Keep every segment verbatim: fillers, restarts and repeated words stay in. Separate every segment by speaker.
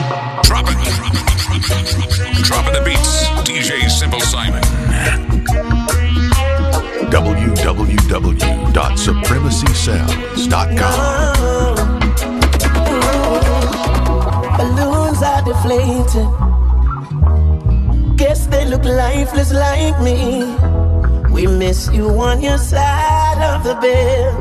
Speaker 1: Dropping. Dropping the beats. D J Simple Simon.
Speaker 2: w w w dot supremacy sounds dot com.
Speaker 3: Balloons are deflated. Guess they look lifeless like me. We miss you on your side of the bed.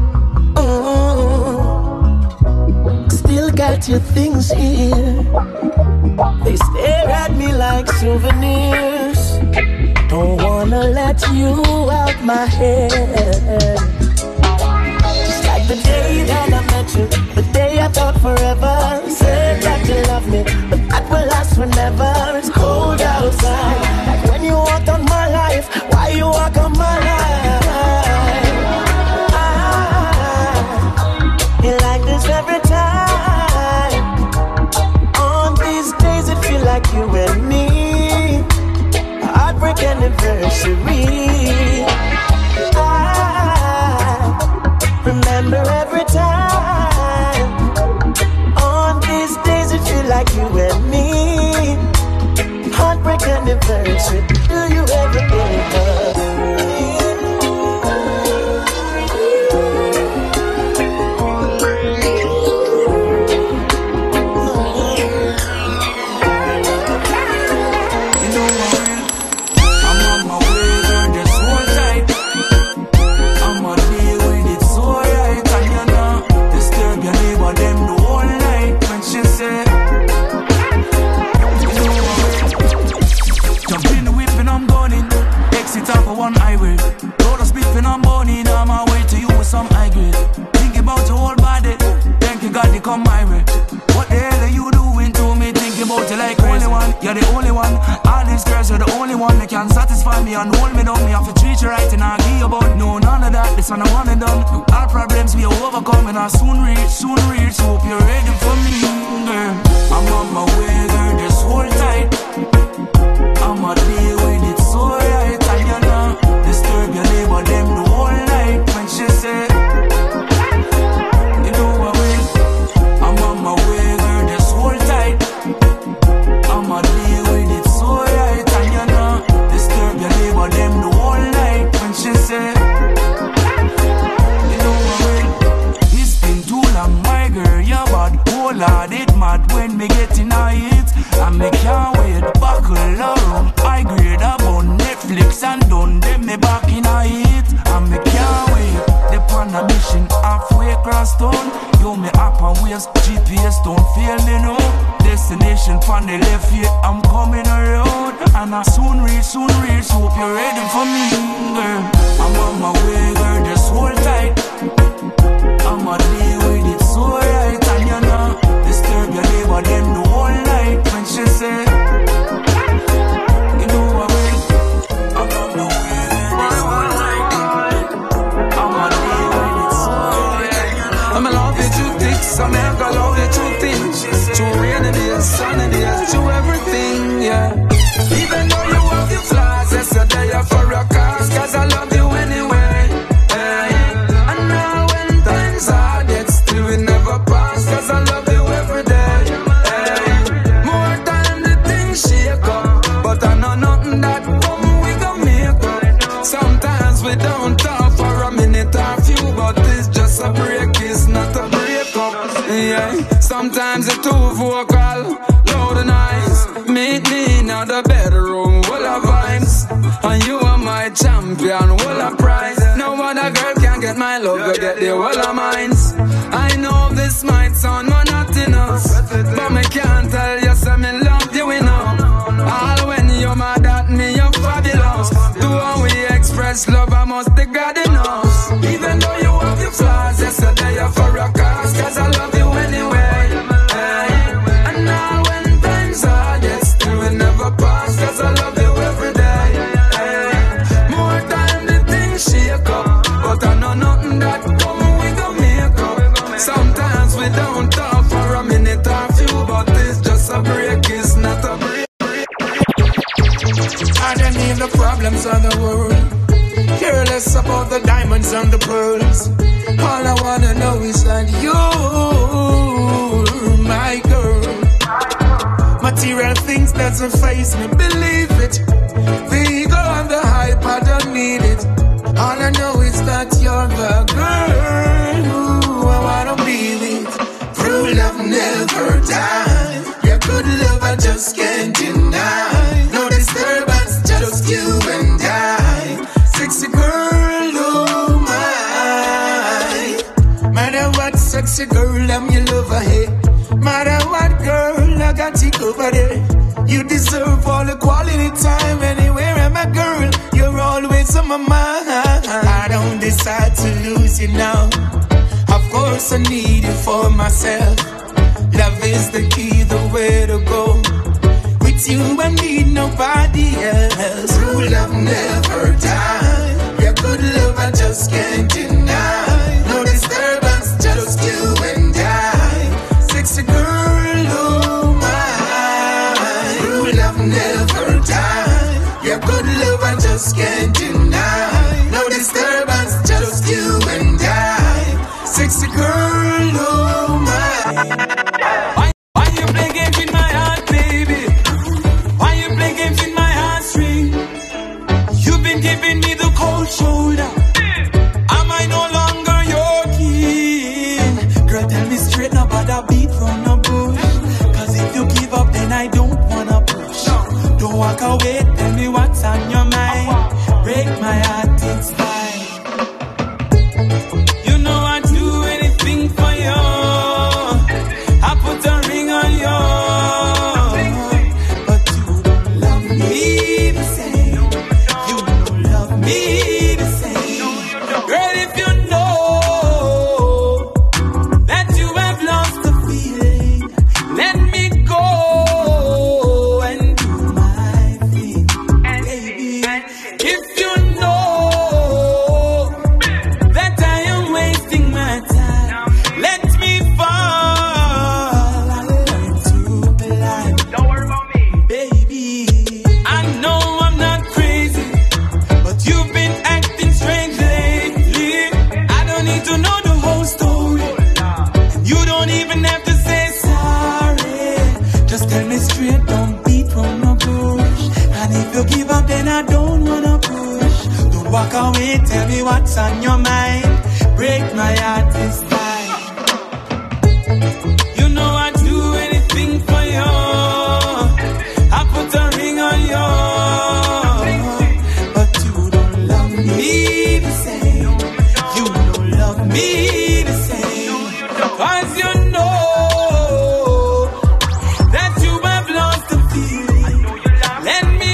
Speaker 3: Ooh. Still got your things here. They stare at me like souvenirs. Don't wanna let you out my head. Just like the day that I met you, the day I thought forever. Said that you love me, but that will last forever. It's cold outside, like when you walked on my life. Why you walk on my life? Ah, you like this every time. On these days it feel like you and me. Heartbreak anniversary. I remember every time. On these days it feel like you and me. Heartbreak anniversary. Do you ever think of
Speaker 4: one highway. Road of speed, I'm burning on my way to you with some high grade. Think about your whole body. Thank you God they come my way. What the hell are you doing to me? Thinking about you like only one. You're the only one. All these girls are the only one that can satisfy me and hold me down. Me have to treat you right and I give you about. No, none of that. This one I want it done. All problems we overcome and I soon reach, soon reach. Hope you're ready for me, girl. I'm on my way, girl. Just hold tight. I'ma deal with it so right. And you know, disturb your neighbor them the whole night when she said, you know what I mean? I'm on my way, girl, just hold tight. I'ma deal with it so right. And you know, disturb your neighbor them the whole night when she said, you know what I mean? It's been too long, my girl, you're bad. Oh Lord, it mad when me get in a hit. And me can't wait, buckle around. I grade about Netflix and done them me back in a hit. And me can't wait, they on a mission halfway across town. Yo, me up and waist, G P S don't fail me no. Destination from the left here, I'm coming around. And I soon reach, soon reach, hope you're ready for me, girl. I'm on my way, girl, just hold tight. I'ma deal with it so right. And you know, disturb your neighbor them the whole night when she said, you know what I mean? I'm on my way, girl, just hold tight. I'ma deal with it so right.
Speaker 5: I'ma love it too thick, so I'm gonna love it too thin. Too rainy days, sunny days, to everything, yeah. Even though you have your flaws, yesterday you're for a cause, cause I love you anyway. Hey. And now when times hard, yet still we never pass, cause I love you every day. Hey. More time the things shake up, but I know nothing that come we gon' make up. Sometimes we don't talk for a minute or few, but it's just a break, it's not a breakup. Yeah. Sometimes it's too vocal, loud and nice. Meet me in the bedroom, full of vibes. And you are my champion, full of prize. No other girl can get my love, go get the whole of mines. I know this might sound monotonous, but me can't tell you so me love you enough. All when you're mad at me, you're fabulous. Do how we express love, I must be God enough. Even though you have your flaws, yesterday you're for a cause, cause I love you anyway. Hey. And now when times hard, yet still we never pass, cause I love you every day. Hey. More time the things shake up, but I know nothing that come we gon' make up. Sometimes we don't talk for a minute or few, but it's just a break, it's not a break. I don't need the problems of the world, careless about the diamonds and the pearls. All I wanna know is that you're my girl. material things doesn't face me, believe it. The ego and the hype, I don't need it. All I know is that you're the girl who I wanna be with. True love never dies. Your good love I just can't deny. No disturbance, just you and I. Sexy girl, oh my. Matter what, sexy girl, I'm your lover, hey. Matter what, girl, I got you over there. You deserve all the quality time anywhere. I'm a girl, you're always on my mind. I don't decide to lose you now. Of course I need you for myself. Love is the key, the way to go. With you I need nobody else. True love never dies. Your good love I just can't deny. No disturbance, just you and I. Sexy girl, oh my. True love never dies. Your good love I just can't deny. No disturbance, just you and I. Sexy girl, oh my.
Speaker 4: Why, why you play games in my heart, baby? Why you play games in my heartstring? You've been giving me the cold shoulder. Am I no longer your king? Girl, tell me straight, now but I beat from the bush. Cause if you give up, then I don't wanna push. Don't walk away, tell me what's on your mind. Break my heart, it's fine. You know I'd do anything for you. I put a ring on you. But you don't love me the same. You don't love me the same. Girl, if you know that you have lost the feeling, let me go and do my thing, baby. If you know that I am wasting my time, let me fall and learn to be like. Don't worry about me, baby. I know I'm not crazy, but you've been acting strange lately. I don't need to know the whole story. You don't even have to say sorry. Just tell me straight, don't beat from the bush. And if you give up, then I don't wanna push. Don't walk away, tell me what's on your mind. Break my heart this time. You know I'd do anything for you. I put a ring on you. But you don't love me the same. You don't love me the same. Cause you know that you have lost the feeling. Let me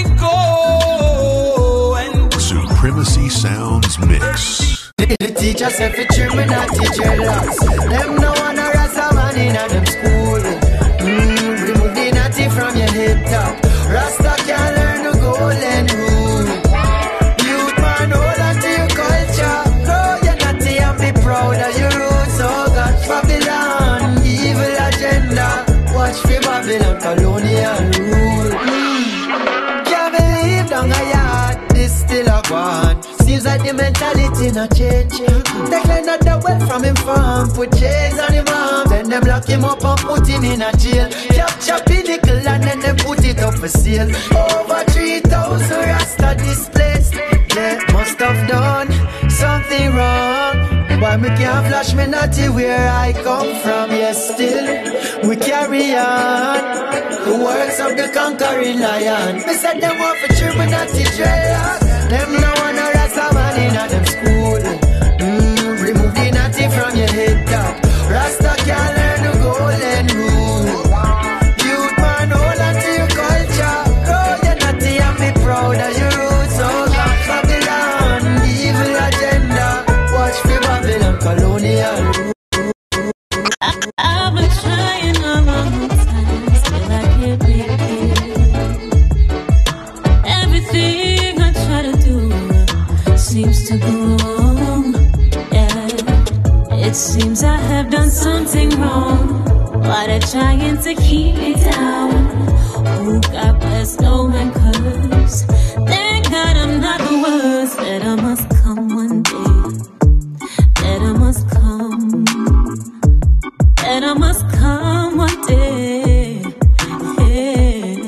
Speaker 4: go and
Speaker 2: Supremacy Sounds Mix.
Speaker 3: The teacher said for children not teach your loss. Them no wanna rasta man in a them school. Mm, remove the natty from your head top. Rasta can't learn the golden rule. Youth man, hold on to your culture. Grow your natty and be proud of your roots. Oh God, Babylon, evil agenda. Watch for Babylon, colonial rule. Mm. Can't believe down a yard, this still a one. Seems like the mentality not change. They clean out the well from him farm, put chains on him arm, then them lock him up and put him in a jail. Capture pinnacle and then them put it up for sale. Over three thousand rasta displaced. They must have done something wrong. Why me can't flash me natty where I come from? Yes, still we carry on the works of the conquering lion. Me said them want for children natty dreadlock. Them no wanna rasta man in a them school. Mm, remove the natty from your head top. Rasta can't learn the golden rule. Youth man, hold on to your culture. Grow your natty and be proud of your roots. Oh God, Babylon, evil agenda. Watch for Babylon, colonial rule.
Speaker 6: I've been trying a long time, still I can't make it. Everything I try to do seems to go wrong. Yeah, it seems I have done something wrong. Why they're trying to keep me down? Oh, God bless, no man curse. Thank God I'm not the worst. Better must come one day. Better must come. Better must come one day. Yeah.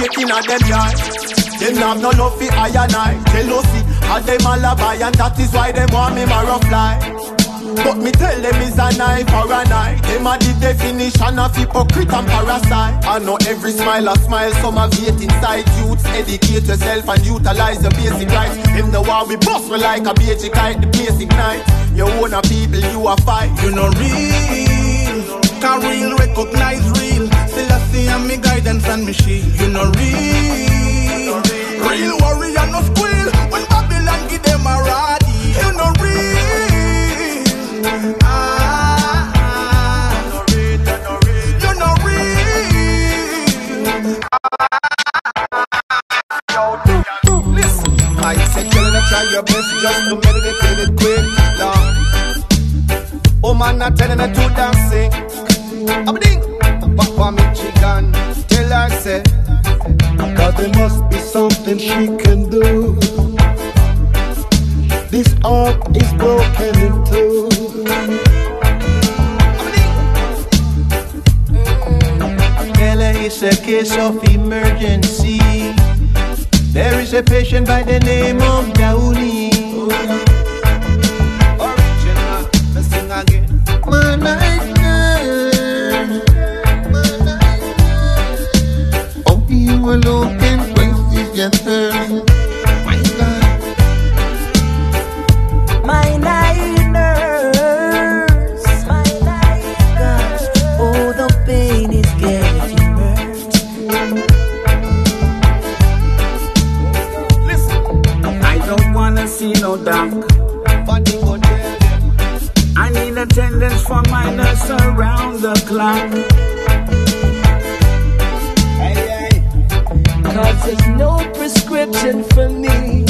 Speaker 3: making a them yard. Them have no love for I and I. Jealousy, and them all a buy, and that is why them want me marrow fly. But me tell them it's a knife or a knife. Them a the definition of hypocrite and parasite. I know every smile a smile, some have hate inside. Youths, educate yourself and utilize your basic rights. Them the war we bust me like a basic kite, the basic night. You own a people, you a fight.
Speaker 7: You know real, can real recognize real. Still I see and me guidance and me shield. You know real, real warrior no squeal. When Babylon give them a rod, you know real. Ah, ah, you know real.
Speaker 3: Listen, I said killing it, try your best just to meditate it quick. Now, oh man, not telling her to dancing. I'm ding, Papa me chicken. Tell her say,
Speaker 8: cause there must be something she can do. This heart is broken in two.
Speaker 3: Ella, it's a case of emergency. There is a patient by the name of Downey. Original, let's sing again. My night girl, my night girl. Oh, you were looking places just her. My God.
Speaker 9: My night nurse, my night nurse. Oh, the pain is getting worse.
Speaker 3: Listen,
Speaker 10: I don't wanna see no dark. I need attendance for my nurse around the clock.
Speaker 3: Hey, hey.
Speaker 9: Cause there's no prescription for me.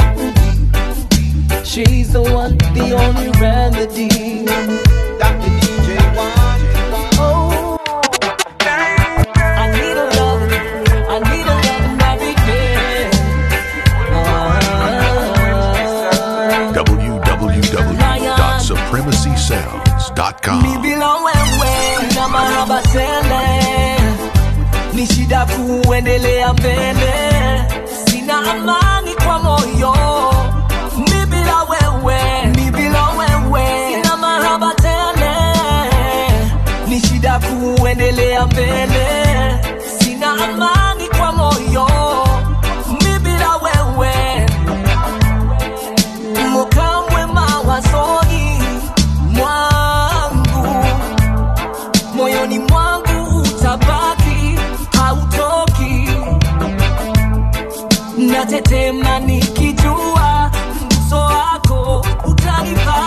Speaker 9: She's the one, the only remedy.
Speaker 3: Doctor D J one.
Speaker 9: Oh, I need a love, I need a love every day. Ah.
Speaker 2: w w w dot supremacy sounds dot com.
Speaker 9: Mi belong wewe na mahaba tele. Nishida kuendelea mbele. Sina amani kwa moyo. Mi bila wewe, mi bila wewe. Sina mahaba tele. Nishida kuendelea mbele. Sina amani kwa moyo. Mi bila wewe. Mokamwe mawazoni mwangu, moyoni mwangu utabaki, hautoki. Natetema nikijua uso wako utanipa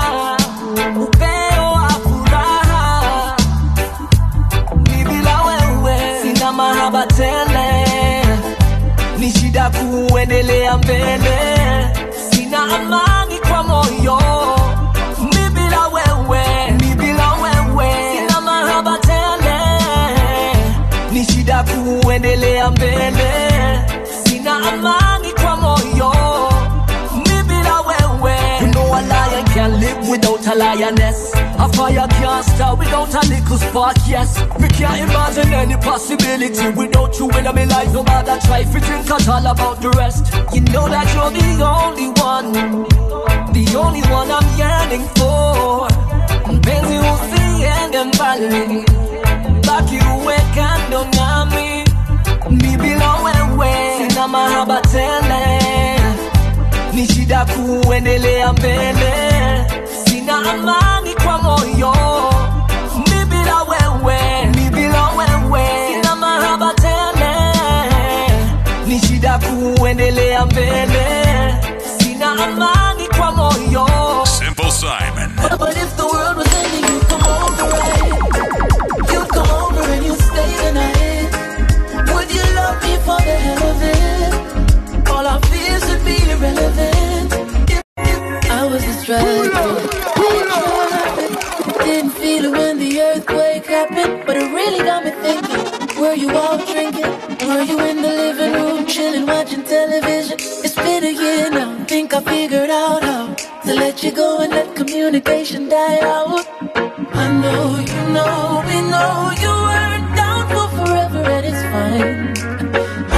Speaker 9: upeo wa furaha. Ni bila wewe sina mahaba tele. Ni shida kuendelea mbele. Sina amani kwa moyo. Mi bila wewe, mi bila wewe. Sina mahaba tele. Ni shida kuendelea mbele. Sina amani kwa moyo. Mi bila wewe. You know a lion can't live without a lioness. A fire can't start without a little spark, yes. We can't imagine any possibility without you in my life. No matter try to think at all about the rest. You know that you're the only one, the only one I'm yearning for. Mpenzi usiende mbali, baki uwe kando nami. Mi bila wewe sina mahaba tele. Ni shida kuendelea mbele. Sina amani kwa moyo. Mi bila wewe, mi bila wewe. Sina mahaba tele. Ni shida kuendelea mbele. Sina amani kwa moyo.
Speaker 1: Simple Simon.
Speaker 9: But, but if the world was ending, you'd come over, right? You'd come over and you'd stay the night. Would you love me for the hell of it? All our fears would be irrelevant. If, if I was distracted, didn't feel it when the earthquake happened, but it really got me thinking. Were you out drinking? Were you in the living room chilling, watching television? It's been a year now. Think I figured out how to let you go and let communication die out. I know you know, we know you weren't down for forever, and it's fine.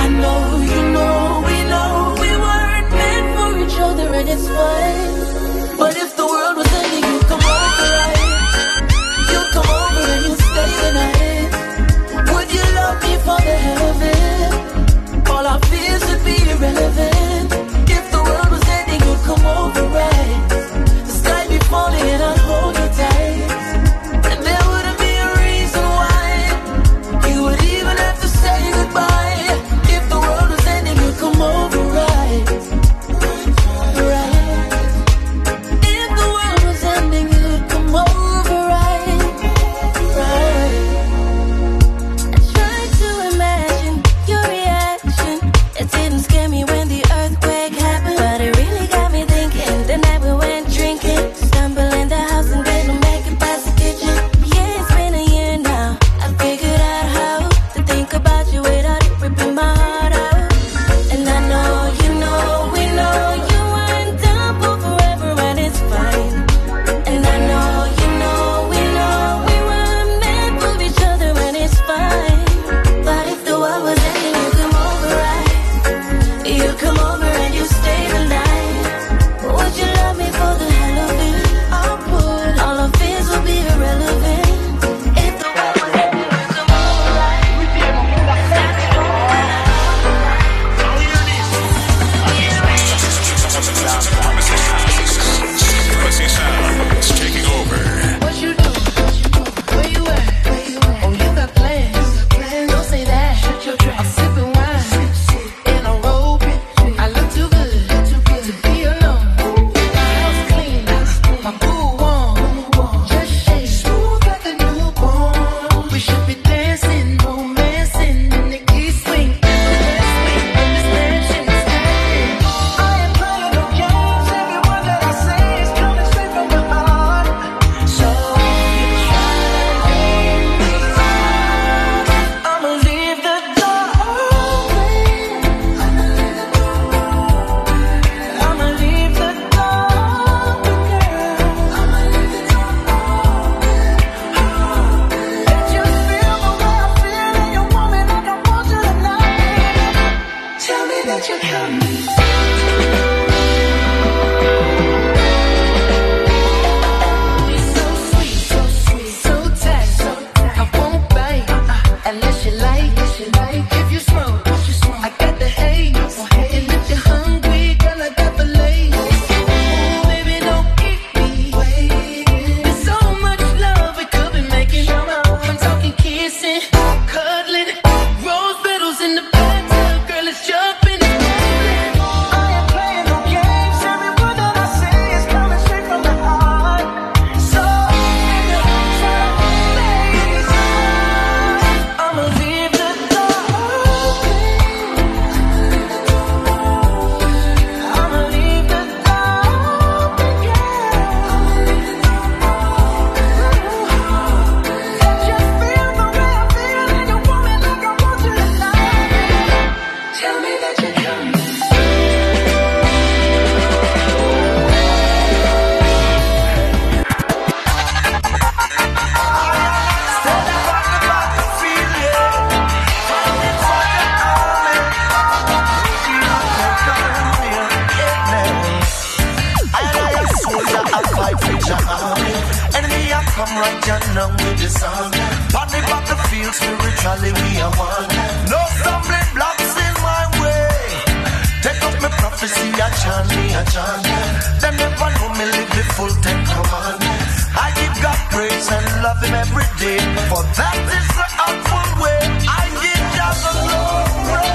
Speaker 11: come right down now with the song. On the battlefield, spiritually we are one. No stumbling blocks in my way. Take up my prophecy, I chant me, I chant. Them never know me live the full ten commandments. I give God praise and love Him every day. For that is the outward way. I give God the glory.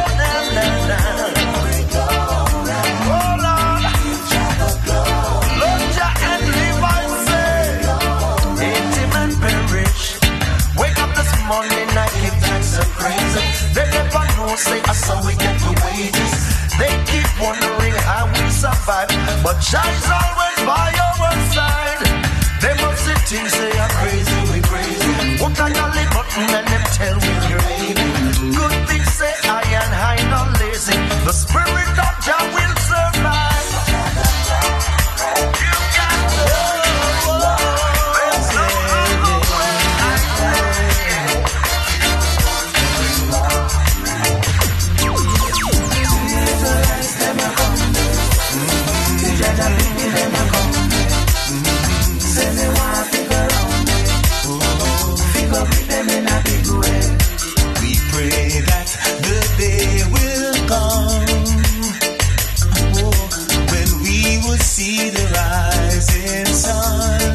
Speaker 11: Oh Lord, Lord Jah and Levi say, hate Him and perish. Wake up this morning, I give thanks and praise. They never know, say, I saw we get the wages. They keep wondering how we survive, but Jah is always by our side. They must sit and say I'm crazy, we crazy. What I only button and them tell me you're baby. Good things say I and I not lazy. The spirit of Jah will survive. You got to there's no other way. I We pray that the day will come, oh, when we will see the rising sun.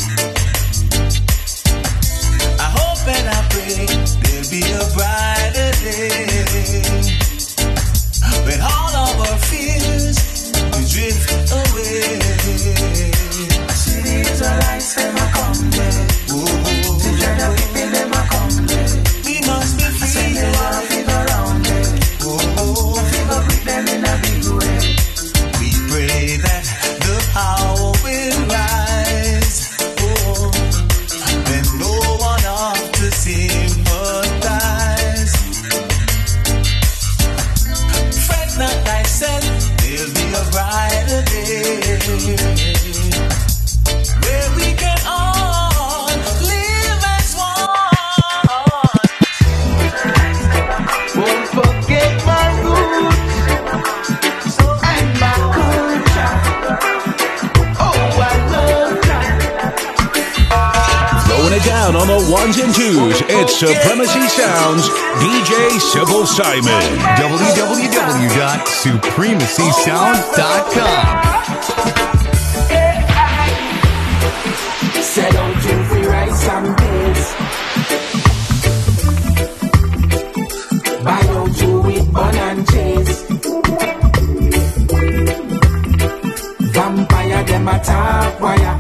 Speaker 11: I hope and I pray there'll be a brighter day, when all of our fears will drift away. Cities are lights, them are come there. Children are weeping, them are come there. We must be free. I say they want to figure around there. Oh, figure with them in a big way. We pray that the power will rise. Oh, when no one off to sympathize. Fret not thyself, there'll be a brighter day, where we can all live as one.
Speaker 3: Won't forget my roots and my culture. Oh, I love that.
Speaker 1: Throwing it down on the ones and twos, it's Supremacy Sounds, D J Civil Simon.
Speaker 12: w w w dot supremacy sounds dot com.
Speaker 3: Say don't you free rice and peas. Buy don't you with bun and cheese. Vampire them attack wire.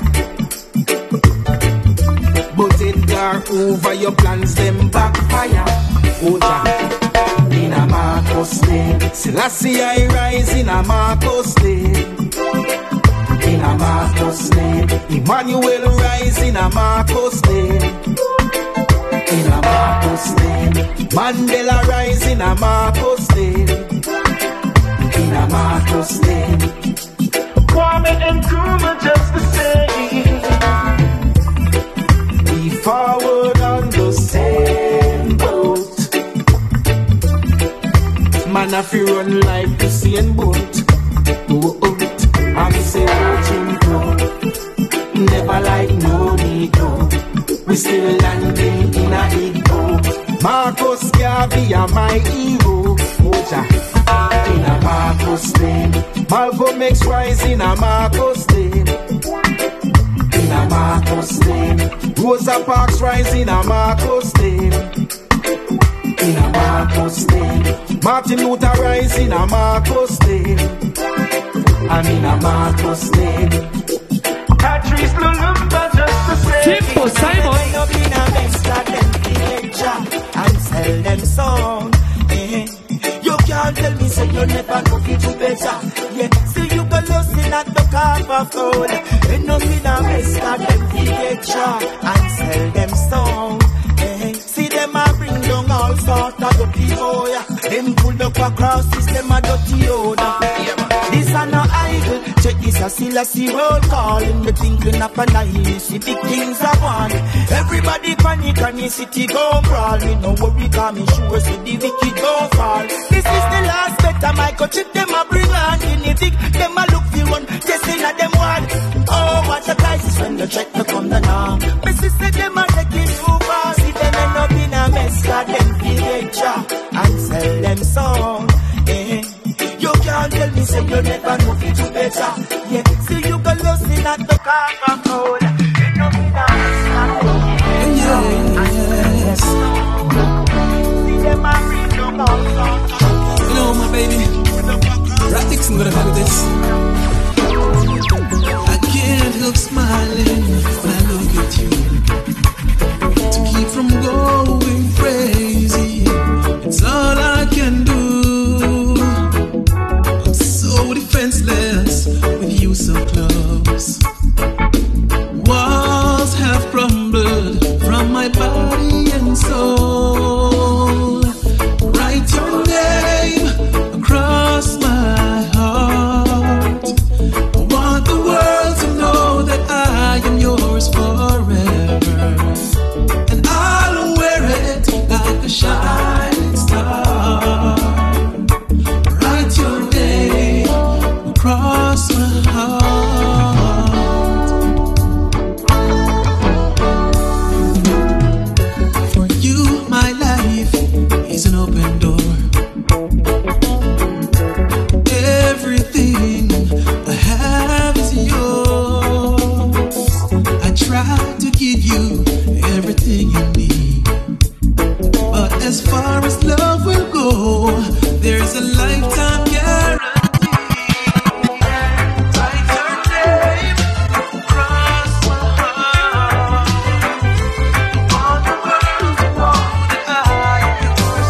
Speaker 3: But it dark over your plans them backfire. Oh Jah, in a Marcos name. Selassie I rise in a Marcos name. In a Marcos name. Emmanuel rise in a Marcos name. In a Marcos name. Mandela rise in a Marcos name. In a Marcos name. Kwame Nkrumah just the same. We forward on the same boat. Man, if you run like the same boat. Oh, oh. I'm say watching go. Never like no Negro. We still landing in a ego. Marcus Garvey are my hero. Oja, in a Marcus name. Malcolm X rise in a Marcus name. In a Marcus name. Rosa Parks rise in a Marcus name. In a Marcus name. Martin Luther rise in a Marcus name. I'm in a Marcos name. Patrice Lumumba just the same.
Speaker 13: Simple Simon.
Speaker 3: End up in a mess that them lecture and sell them song. Eh. You can't tell me say you never know it do better. Yeah, see you go losing at the carver food. End up in a mess that them lecture and sell them song. Eh. See them a bring down all sort of dirty oh yeah. Them pull up across system a dirty odor. This are no idol. Check this a Selassie roll call. In the thinking of a night, see big things are one. Everybody panic and the city go brawl. We no worry, cause me sure so the wicked go fall. This is the last better Michael chip them a bring on. In the big, them a look for one. Just in a them one. Oh, what start a crisis when the check become the norm. Me sister them a take it too far. See them end up in a mess, cause them create job and sell them song. Eh. You can't tell me say you never know it do better. Yeah, see you go lost in at the corner cold. End up in a mess, cause yes. See them a read no more.
Speaker 13: You know my baby, Ratix, I'm gonna have this. I can't help smiling when I look at you. To keep from going crazy, it's all I can do. I'm so defenseless with you so close. Walls have crumbled from my body and soul. Write your name across my heart. I want the world to know that I am yours forever, and I'll wear it like a shining star. Write your name across my heart. For you, my life is an open door. Everything I have is yours. I try to give you everything you need, but as far as love will go, there's a lifetime guarantee. Write your name across my heart. Want the world to know that I am yours.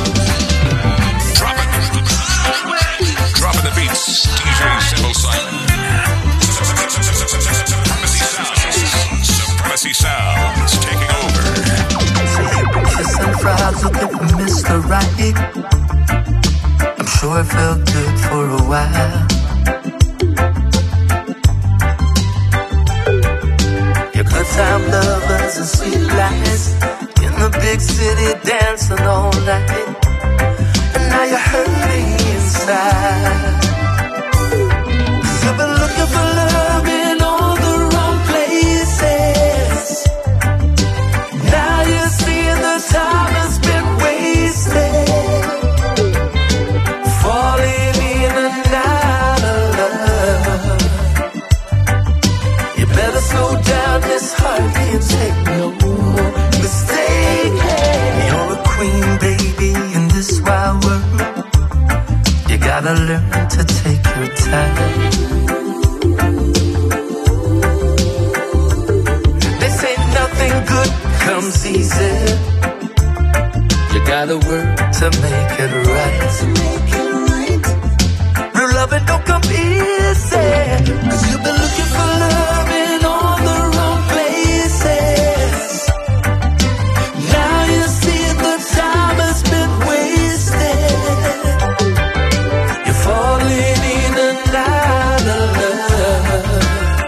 Speaker 1: Dropping the beats, D J Simple Simon. Supremacy Sounds. Supremacy Sounds taking over.
Speaker 14: Kiss and fries with Mister Right. I'm sure it felt good for a while. Your good time lovers and sweet lies in the big city dancing all night, and now you're hurting inside. Cause you've been looking for love in all the wrong places. Now you see the time has been wasted, falling in and out of love. You better slow down, this heart can't take no more mistake. You're a queen, baby, in this wild world. You gotta learn to take your time. They say nothing good comes easy. You gotta work to make it right. Real love, it don't come easy. Cause you've been looking for love in all the wrong places. Now you see the time has been wasted. You're falling in and out of love.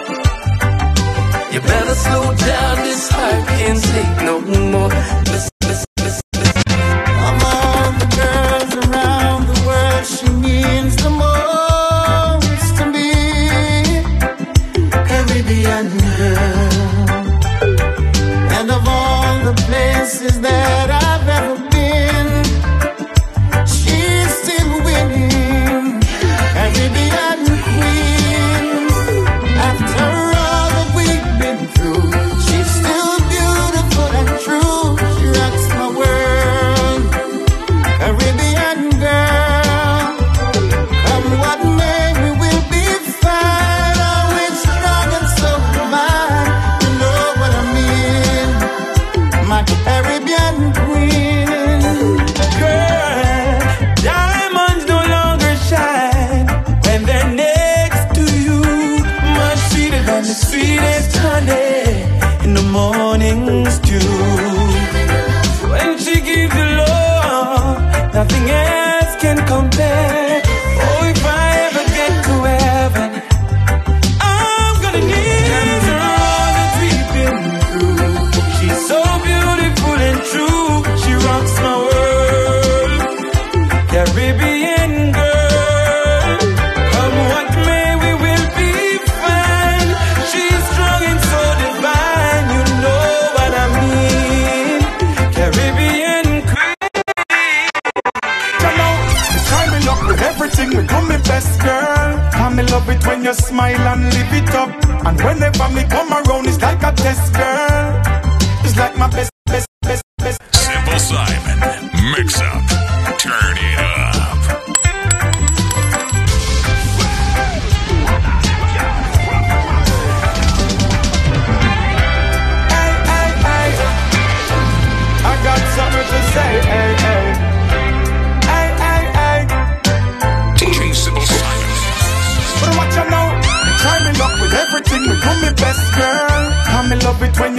Speaker 14: You better slow down, this heart can't take no more. Listen, listen, listen, listen.
Speaker 3: Among the girls around the world, she means the most to me. Caribbean girl. And of all the places that I've ever been, she's still winning. Caribbean queen. After all that we've been through, she's still beautiful and true. She rocks my world. Caribbean girl. Come what may, we will be fine. Always strong and so divine. You know what I mean? My Caribbean queen.
Speaker 5: Girl, diamonds no longer shine when they're next to you. Much sweeter than the sweetest honey in the morning stew. When she gives you love, nothing else can compare. Oh, if I ever get to heaven, I'm gonna need her all that we've been through. She's so beautiful and true. She rocks my world. Caribbean girl, come what may, we will be fine. She's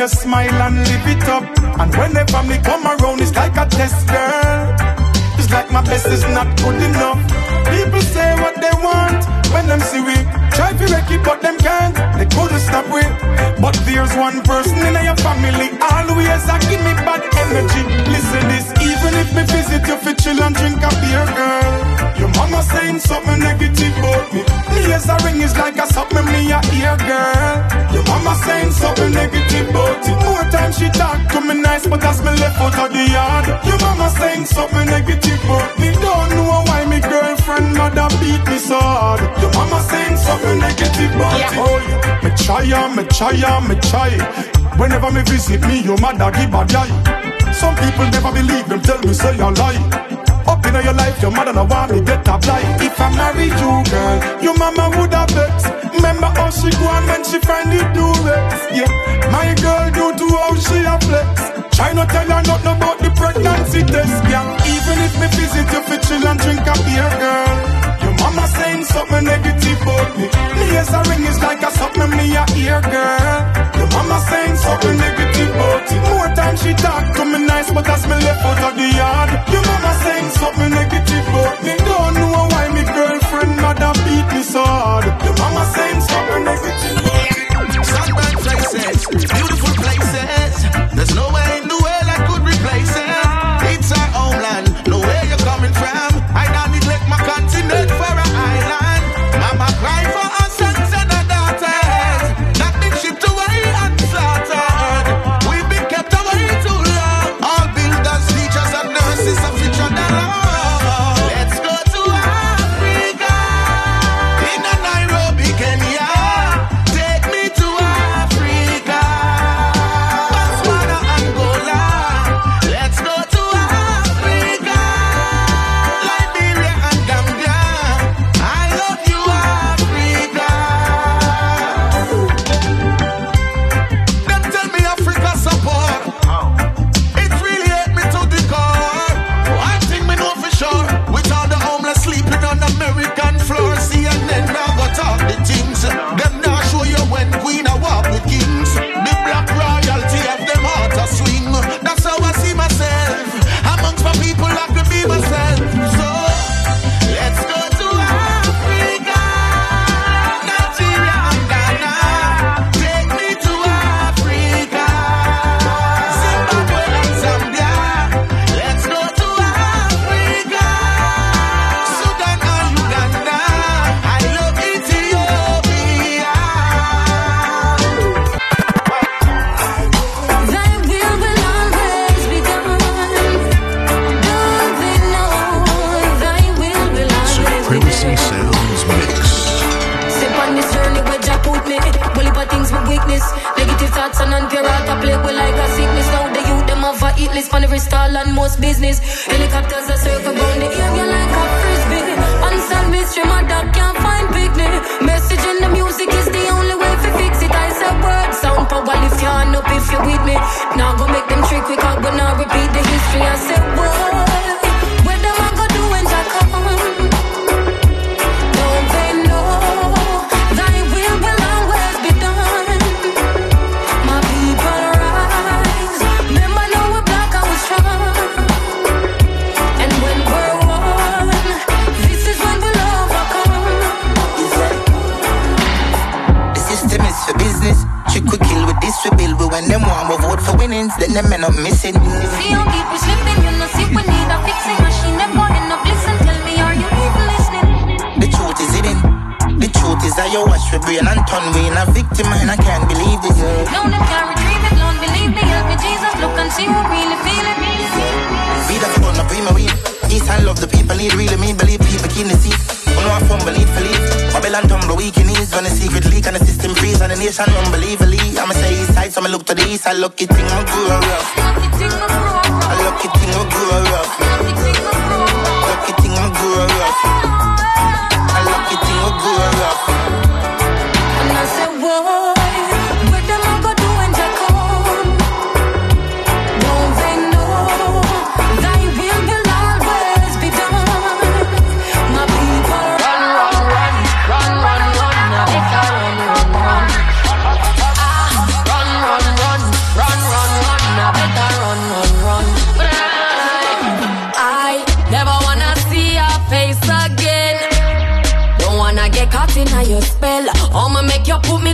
Speaker 15: you smile and live it up. And whenever me come around, it's like a test, girl. It's like my best is not good enough. People say what they want when them see we try to wreck it, but them can't. They couldn't stop we. But there's one person in your family always a give me bad energy. Listen this, even if me visit you for chill and drink a beer, girl. Your mama saying something negative about me. Me as a ring is like a something me a ear, girl. Your mama saying something negative about it. More time she talk to me nice, but as me left out of the yard. Your mama saying something negative about me. Don't know why me girlfriend mother beat me so hard. Your mama saying something negative about yeah. it. Oh, me try and me try and me try. Whenever me visit me, your mother give a die. Some people never believe them, tell me say you lie. Up in your life, your mother no want me get a blind. If I married you, girl, your mama would have vexed. Remember how she go on when she find you do it. Yeah, my girl do to how she a flex. Try not tell her nothing about the pregnancy test. Yeah, even if me visit you for chill and drink a beer, girl. Your mama saying something negative about me. Me as a ring is like a something me a ear, girl. Your mama saying something negative about it. More time she talk to me nice, but as me left out of the yard. Your mama saying something negative about me. Don't know why me girlfriend mother beat me so hard. Your mama saying something negative.
Speaker 11: Sunburn places, beautiful places. There's no way in the world I could replace it. It's our homeland, know where you're coming from. I don't neglect my continent for an island. Mama cry for our sons and our daughters. Not been shipped away and slaughtered. We've been kept away too long. All builders, teachers and nurses have each other long. Let's go to Africa. In a Nairobi, Kenya. Take me to Africa. Botswana, Angola. Let's go to Africa. Liberia and Gambia. I love you, Africa. Them tell me Africa support. It really hurt me to the core. One thing me know for sure, with all the homeless sleeping on American floor, C N N now go talk the things. Them now show you when Queen a walk with kings. The black royalty have them heart a swing. That's how I see myself. Amongst my people I could be myself. So let's go to Africa, Nigeria and Ghana. Take me to Africa, Zimbabwe and Zambia. Let's go to Africa, Sudan and Uganda. I love Ethiopia.
Speaker 6: Thy will will always be done. Don't they know thy will will always be
Speaker 2: Supremacy
Speaker 6: done?
Speaker 2: Sounds Mix.
Speaker 6: Step on this journey where Jah put me. Well, if things with weakness, negative thoughts and unpure heart a plague with like a sickness. Now the youth them have a hit list on every stall and most business. Helicopters a circle round the area like a frisbee. Unsolved mystery, my dog can't find picnic. Message in the music is the only way to fix it. I said word sound power lift your hand up if you with me. Now go make them trick quick out, but now repeat the history. I said word. What them I go do when Jah come? Don't they know thy will will always be done? My people rise. Remember now we're black and we're strong. And when we're one, this is when we'll overcome.
Speaker 16: The system is for business. Trick we kill with this we build. But when them want we vote for winnings, then them end up missing.
Speaker 6: See how deep we slipping, you know see we need a fixing machine. Them go end up listen, tell me are you even listening?
Speaker 16: The truth is hidden. The truth is that you wash your brain and turn me in a victim, and I can't believe this.
Speaker 6: No, them can't retrieve it, Lord believe me, help me Jesus, look and see who really feel it.
Speaker 16: Be the phone, no prima win. East and love the people lead, really me believe people keen to see. Oh no, I fumble, lead for lead. Babylon tumble, weak in ease. When the secret leak and the system freeze and the nation unbelievably. I'ma say east side, so I'ma look to the east. I lucky thing, I grew up rough. I lucky thing, I grew up rough. Lucky thing, I grew up rough. I lucky thing, I grew up rough.
Speaker 6: And I said, whoa, what them I go do when Jah come? Don't they know thy will will always be done? My people run, run, run, run, run, run, now if I run, run, run. Ah, run, run, run,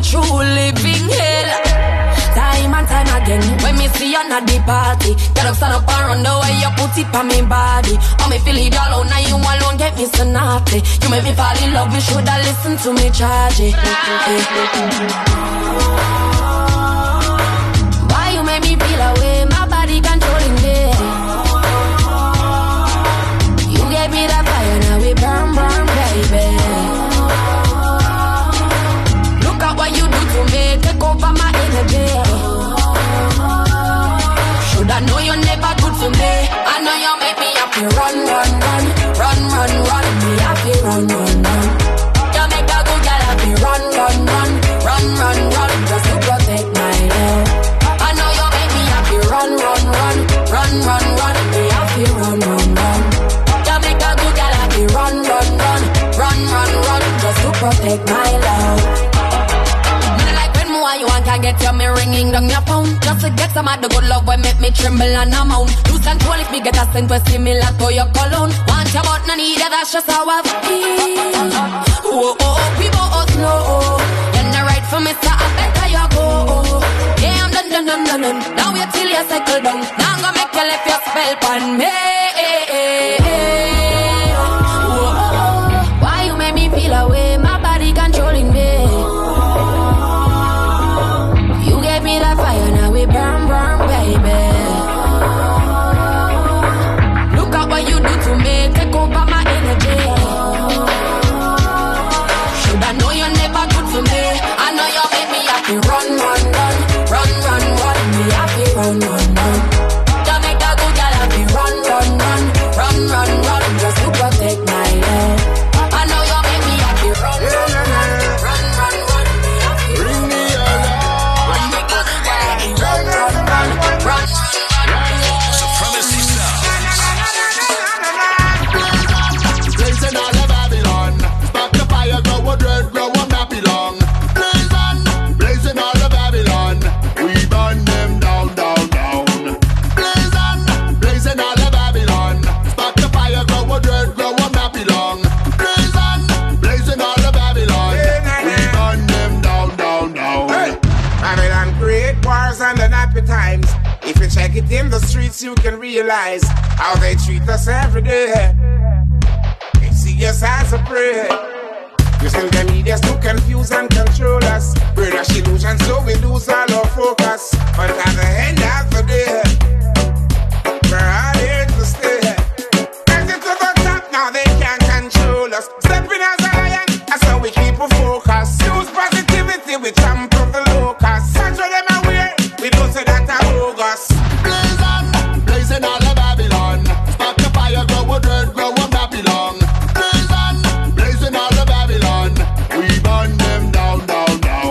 Speaker 17: true living hell. Time and time again, when me see you at the party, get up, stand up and run the way you put it on me body. Oh, me feel it alone, now you alone get me so naughty. You make me fall in love, me shoulda listen to me charge it. Why you make me feel away, my body controlling me. You gave me that fire, now we burn, burn, baby. Look at what you do to me, take over my energy. Shoulda know you never good for me. I know you make me happy, run, run, run, run, run, run, me happy, run, run, run. You make a good girl happy, run, run, run, run, run, run, just to protect my love. I know you make me happy, run, run, run, run, run, run, me happy, run, run, run. You make a good girl happy, run, run, run, run, run, run, just to protect my love. You want can get your me ringing down your phone. Just to get some of the good love when make me tremble and amount. Loose and cool if me get a scent with similar to your cologne. Want your but no need it, that's just how I feel. Oh, oh, oh, we both know. You're not right for me, so I better you go. Yeah, I'm done, done, done, done, done. Now wait till you cycle down. Now I'm gonna make you left your spell on me. Oh, oh, oh. Why you make me feel away? My body controlling me. Me that fire, now we burn, burn, baby. Look at what you do to me, take over my energy. Shoulda know you never good for me. I know you make me happy, run, run, run, run, run, run, me happy, run, run, run. You make a good girl happy, run, run, run, run, run, run, just to protect my love. I know you make me happy, run, run, run, run, run, run, me happy, run, run, run.
Speaker 1: Supremacy Sounds.
Speaker 18: Blazing all of Babylon. Spark the fire, grow a dread, grow a Babylon. Blazing, blazing all of Babylon. We burn them down, down, down. Blazing, blazing all of Babylon. Spark the fire, grow a dread, grow a Babylon. Blazing, blazing all of Babylon. We burn them down, down, down.
Speaker 19: Hey. Babylon create wars and unhappy times. If you check it in the streets, you can realize how they treat us every day. They see us as a prey. You still the medias to confuse and control us. Brainwash illusion, so we lose all our focus. But at the end of the day, we're all here to stay. Get it to the top, now they can't control us. Stepping as a lion, that's how we keep a focus. Use positivity, we trample the locust. Control them aware, we don't say that I bogus.
Speaker 18: Blazing, blazing all of Babylon. Spark the fire, grow a dread, grow a Babylon. Blazing, blazing all of Babylon. We burn them down, down, down.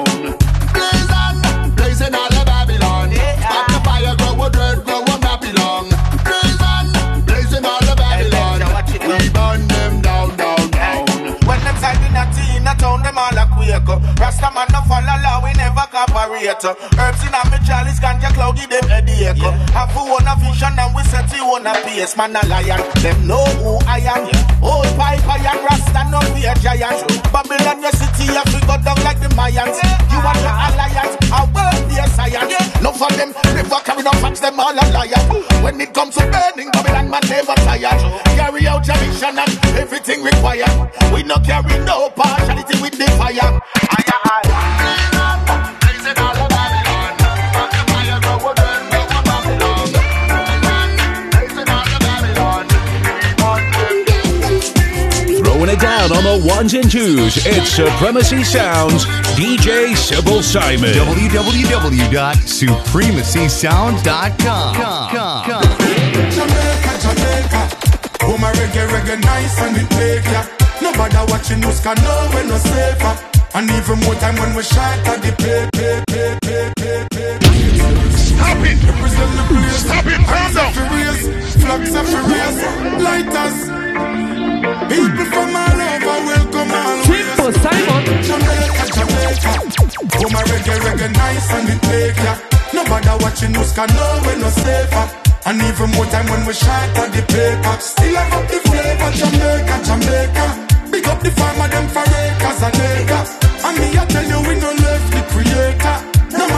Speaker 18: Blazing, blazing all of Babylon. Spark the fire, grow a dread, grow a Babylon. Blazing, blazing all of Babylon. We burn them down, down, down.
Speaker 19: When them side in a tea in a town, them all a quake. Rasta man no follow law, we never cooperate. Herbs in a me chalice, ganja cloud, give them headache. Have we own a vision and we set you on a pace. Man a lion, them know who I am. Old pipe iron, Rasta no be a giant. Babylon your city, you fi go down like the Mayans. You are the alliance, I will be a science. No for them, never carry no facts, them all a liar. When it comes to burning, Babylon man never tired. Carry out your mission and everything required. We no carry no partiality with the fire. Fire, fire. Blazing all of Babylon. Spark the fire, grow a dread, grow a Babylon. Blazing all of Babylon.
Speaker 1: Throwing it down on the ones and twos, it's Supremacy Sounds, D J Sybil Simon.
Speaker 12: w w w dot supremacy sound dot com.
Speaker 7: Jamaica, Jamaica. Oh, my reggae, reggae nice and it take ya. Nobody watching us can know we're no safer. And even more time when we shot at the pay, pay, pay, pay, pay, pay. Stop it! Represent the place. Stop it! Calm down! Flags are furious. Lighters. People from all over welcome always.
Speaker 9: Simple Simon.
Speaker 7: Jamaica, Jamaica. Oh, my reggae, reggae nice and it take ya. Nobody watching us can know we're no safer. And even more time when we shot at the paper. Still have up the flavor, Jamaica, Jamaica. Big up the farmer, them for acres and acres. And me I tell you we no left it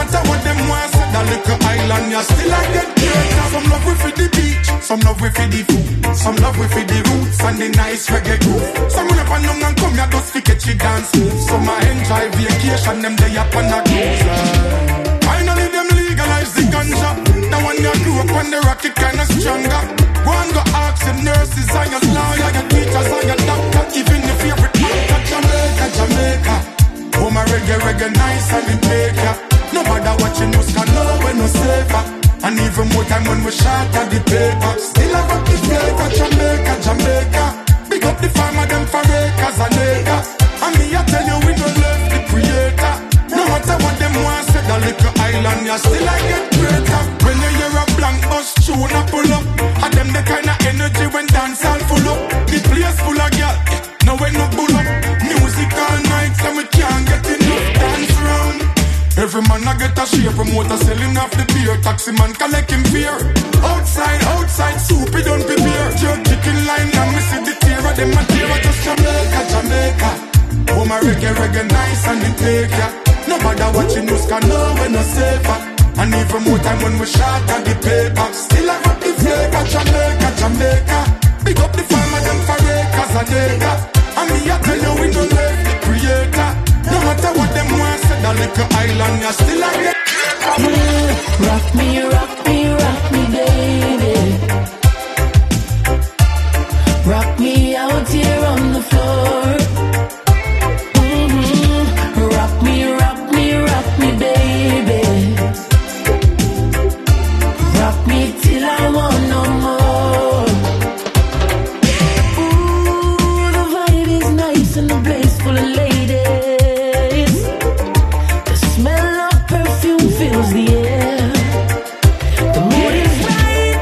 Speaker 15: matter what them want, say the little island, you still I get greater. Some love we for the beach, some love we for the food, some love we for the roots and the nice reggae groove. Some run up and down and come here just to catch you dance move. Some I enjoy vacation, them day up on a cruise line. Finally them legalize the ganja. Now when you grew up on the rocket kinda stronger. Go and go ask your nurses and your lawyer, your teachers and your doctor, even your favorite actor. Jamaica, Jamaica. Oh my reggae, reggae nice and it make ya. No matter what you know, can know when no safer. And even more time when we shot at the paper. Still I got the flavor, Jamaica, Jamaica. Big up the farmer, them for acres and acres. And me I tell you we don't love the creator. No matter what them want, say the little island, you still I get greater. When you hear a blank bus tune a pull up, and them the kind of energy when dance all full up. The place full of girl, no when no pull up. Music all night, so we can't get enough dance round. Every man I get a share, promoter selling off the beer. Taxi man collecting fear. Outside, outside, soup it don't prepare. Jerk chicken line, and me see the tear of them a tear. Just Jamaica, Jamaica. Oh my reggae, reggae nice and it take ya. No matter what you news can know when no safer. And even more time when we shot at the paper. Still I got the flavor, Jamaica, Jamaica. Big up the farmer, them for acres and acres. And me I tell you we don't love the creator. No matter what them want, say the little island, you still I get.
Speaker 3: Mm, rock me, rock me, rock me, baby. Rock me out here on the floor. Mm-hmm. Rock me, rock me, rock me, baby. Rock me till I want no more. Ooh, the vibe is nice and the place full of ladies. The smell of perfume fills the air. The mood is right.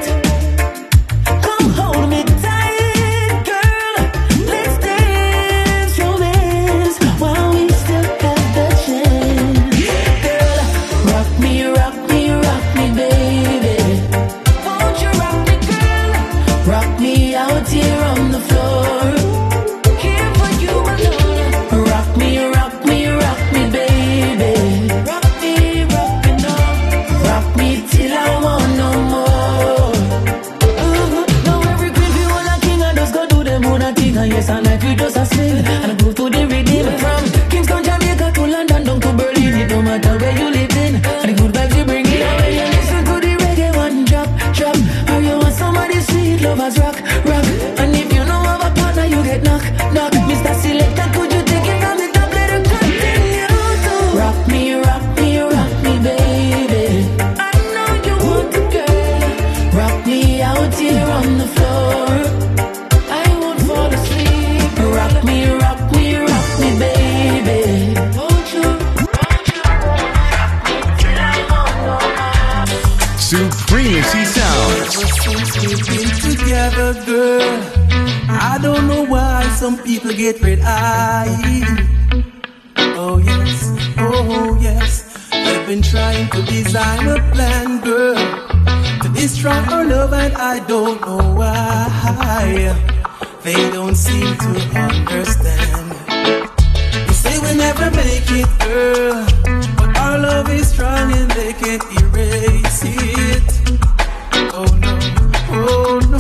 Speaker 3: Come hold me tight, girl. Let's dance romance while we still have the chance. Girl, rock me, rock me, rock me, baby. Won't you rock me, girl? Rock me out here on the floor. Here for you alone. Rock me, rock me, rock me, baby. Rock me, rock me now. Rock me till I want no more. Uh-huh. Now every queen we want a king and just go do them own a thing. And yes, and life you just a swing and go to the rhythm. From Kingston, Jamaica to London, down to Berlin. It don't matter where you live in. And the good vibes you bring in. And when you listen to the reggae one drop, drop. Or you want somebody sweet, lovers rock, rock. And if you know of a partner, you get knock, knock. Mister Selector, could you take it from the top? Let it continue to rock me, rock me, rock me, baby. I know you want it, girl. Rock me out here on the floor. I won't fall asleep. Rock me, rock me, rock me, baby. Won't you, won't you rock me till I want no more.
Speaker 12: Supremacy Sounds.
Speaker 13: Since we've been together, girl, I don't know why some people get red eye. Oh yes, oh yes, they've been trying to design a plan, girl, to destroy our love, and I don't know why. They don't seem to understand. They say we'll never make it, girl, but our love is strong and they can't erase it. Oh no, oh no.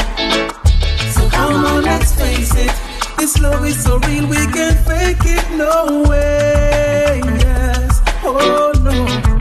Speaker 13: So come on, let's face it. This love is so real, we can't fake it, no way. Yes, oh no.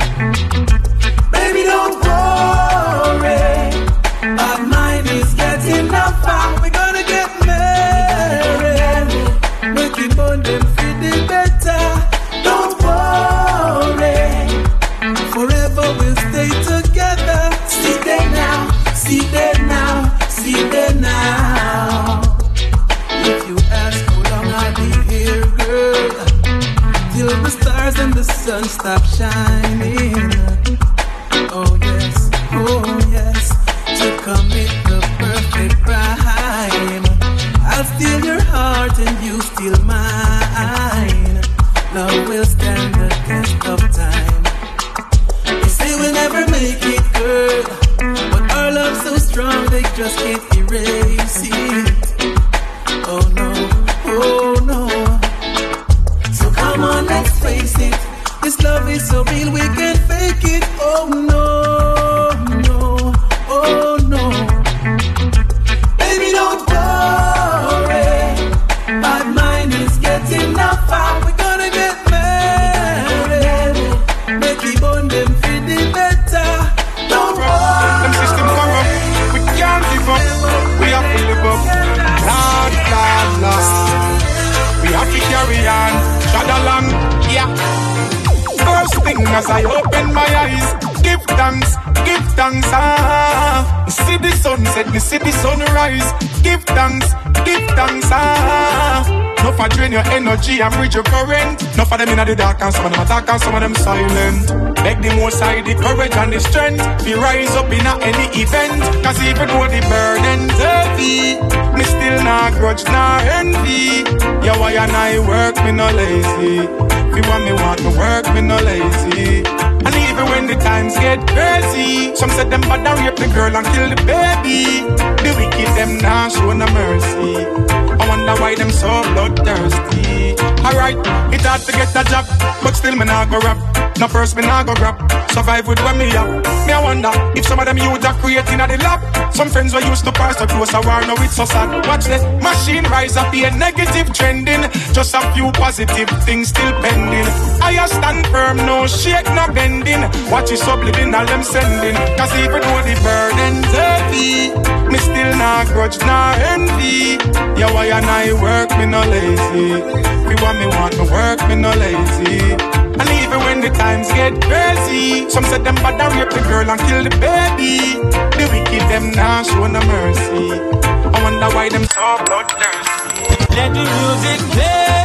Speaker 13: Baby, don't worry. Our mind is getting up and we're gonna get married. Making bond them feeling better. Don't worry. Forever we'll stay together. See there now, see there now, see there now. If you ask how long I'll be here, girl, till the stars and the sun stop shining. Oh yes, oh yes, to commit the perfect crime. I'll steal your heart and you steal mine. Love will stand the test of time. They say we'll never make it, girl, but our love's so strong they just can't erase it. Oh no, oh no. So come on, let's face it. This love is so real, we can't face it.
Speaker 15: as I open my eyes. Give thanks, give thanks, ah. See the sunset, me see the sunrise. Give thanks, give thanks, ah. No for drain your energy and bridge your current. No for them in the dark and some of them attack and some of them silent. Beg the most high the courage and the strength. We rise up in a any event. Cause even though the burden's heavy, me still not grudge nor envy. Yeah, why and I work, me no lazy. If you want me want to work, me no lazy. And even when the times get crazy, some said them bad and rape the girl and kill the baby. The wicked them now show no mercy. I wonder why them so bloodthirsty. Alright, it hard to get a job, but still me nah go rap. No first me nah go grab. Survive with what me have. Me I wonder if some of them youth are creating at the lab. Some friends were used to pass so close a war, now it's so sad. Watch the machine rise up here, negative trending. Just a few positive things still pending. I stand firm, no shake, no bending. Watch it subliminal them sending. Cause even though the burden's heavy, me still not grudge nor envy. Yeah, why and I work, me no lazy. We want me want to work, me no lazy. And even when the times get crazy, some said them bad and rape the girl and kill the baby. The wicked them now show no mercy. I wonder why them so bloodthirsty.
Speaker 10: Let the music play.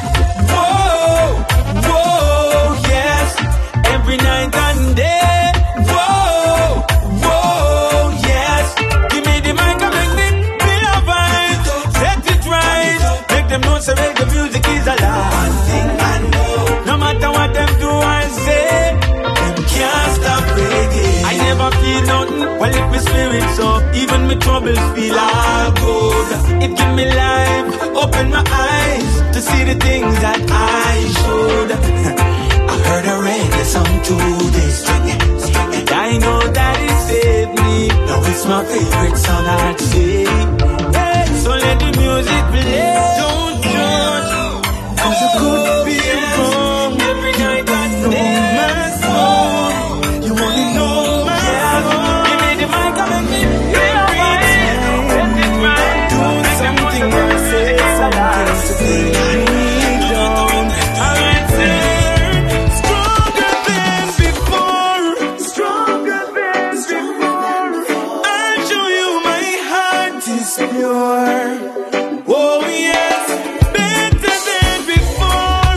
Speaker 10: Whoa, whoa, yes. Every night and day. Whoa, whoa, yes. Give me the mic and make me feel a vibe. Set it right. Make them know so the music is alive. One thing I know. No matter what them do or say, them can't stop reggae. I never feel nothing, well if my spirit's up, even my troubles feel all good. It give me life, open my eyes to see the things that I should. I heard a reggae song today, and I know that it saved me. Now it's my favorite song I'd say. Hey, so let the music play. Don't judge, cause it could be wrong. Every night I know my soul. You wanna know my soul. Give me the mic and make me feel right. Do something I say something to bring me down. I turn stronger than before. Stronger than before. I'll show you my heart is pure. Oh yes, better than before.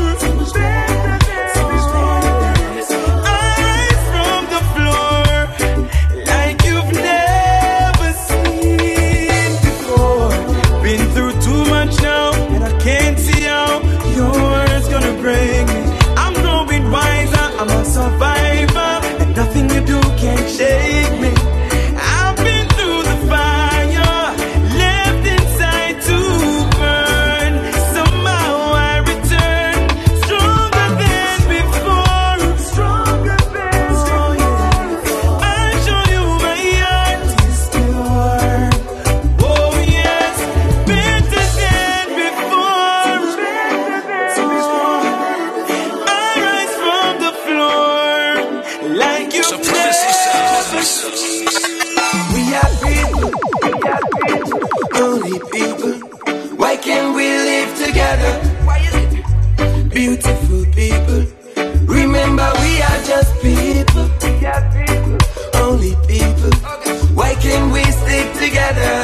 Speaker 10: I rise from the floor like you've never seen before. Been through too much now, and I can't see how yours gonna break me. I'm growing wiser, I'm a survivor, and nothing you do can shake me. I've been through the fire, left inside to burn. Somehow I return stronger than before. Stronger than before. I'll show you my heart is pure. Oh yes, better than before. I rise from the floor like you never seen.
Speaker 9: We are people, only people. Why can't we live together? Beautiful people. Remember, we are just people, only people. Why can't we stick together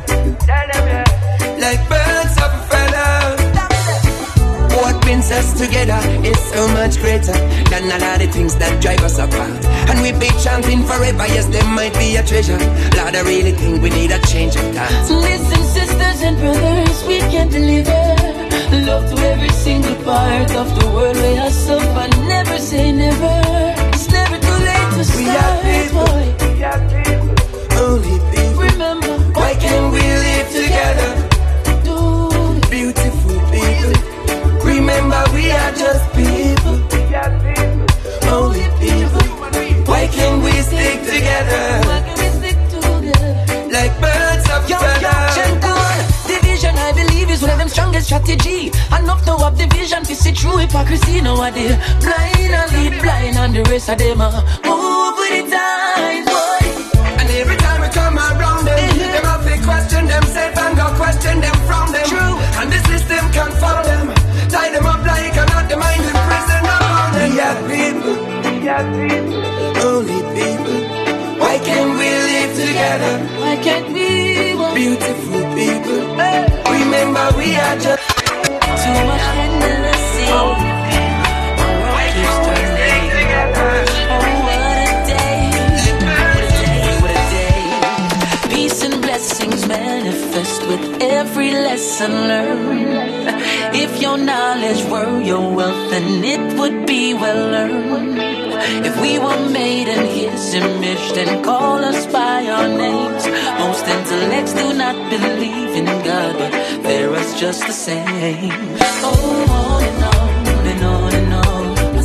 Speaker 9: like birds of a feather? What brings us together is so much greater than a lot of things that drive us apart. And we be chanting forever, yes, there might be a treasure. Lord, I really think we need a change of time.
Speaker 6: Listen, sisters and brothers, we can deliver love to every single part of the world where I suffer. Never say never. It's never too late to
Speaker 9: We are
Speaker 6: start,
Speaker 9: people.
Speaker 6: boy.
Speaker 9: Only people.
Speaker 6: Remember,
Speaker 9: Why can't we live together?
Speaker 6: Dude.
Speaker 9: Beautiful people. Remember, we are just people, only people. Why can't we stick together
Speaker 6: Why can we stick together?
Speaker 9: like birds of
Speaker 6: Yo, yo,
Speaker 9: feather?
Speaker 6: gentlemen, division I believe is one of them strongest strategy. Enough to have division to see true hypocrisy nowadays. Blind and lead blind and the rest of them uh, move with the time, boy.
Speaker 9: And every time we come around them,
Speaker 6: Mhm.
Speaker 9: them have to question themselves and go question them from them.
Speaker 6: True.
Speaker 9: And the system can't follow them. Tie them up like a not the mind in prison. We are people, Only people. Why can't we live together? Why can't we? Beautiful people. Remember we are just too much Hennessy. Oh, why can't we live together? Oh, what a day. What a day, what a day. Peace and blessings manifest with every lesson learned. If your knowledge were your wealth, then it would be well earned. If we were made in His image, then call us by our names. Most intellects do not believe in God, but they're us just the same. Oh, on and on and on and on.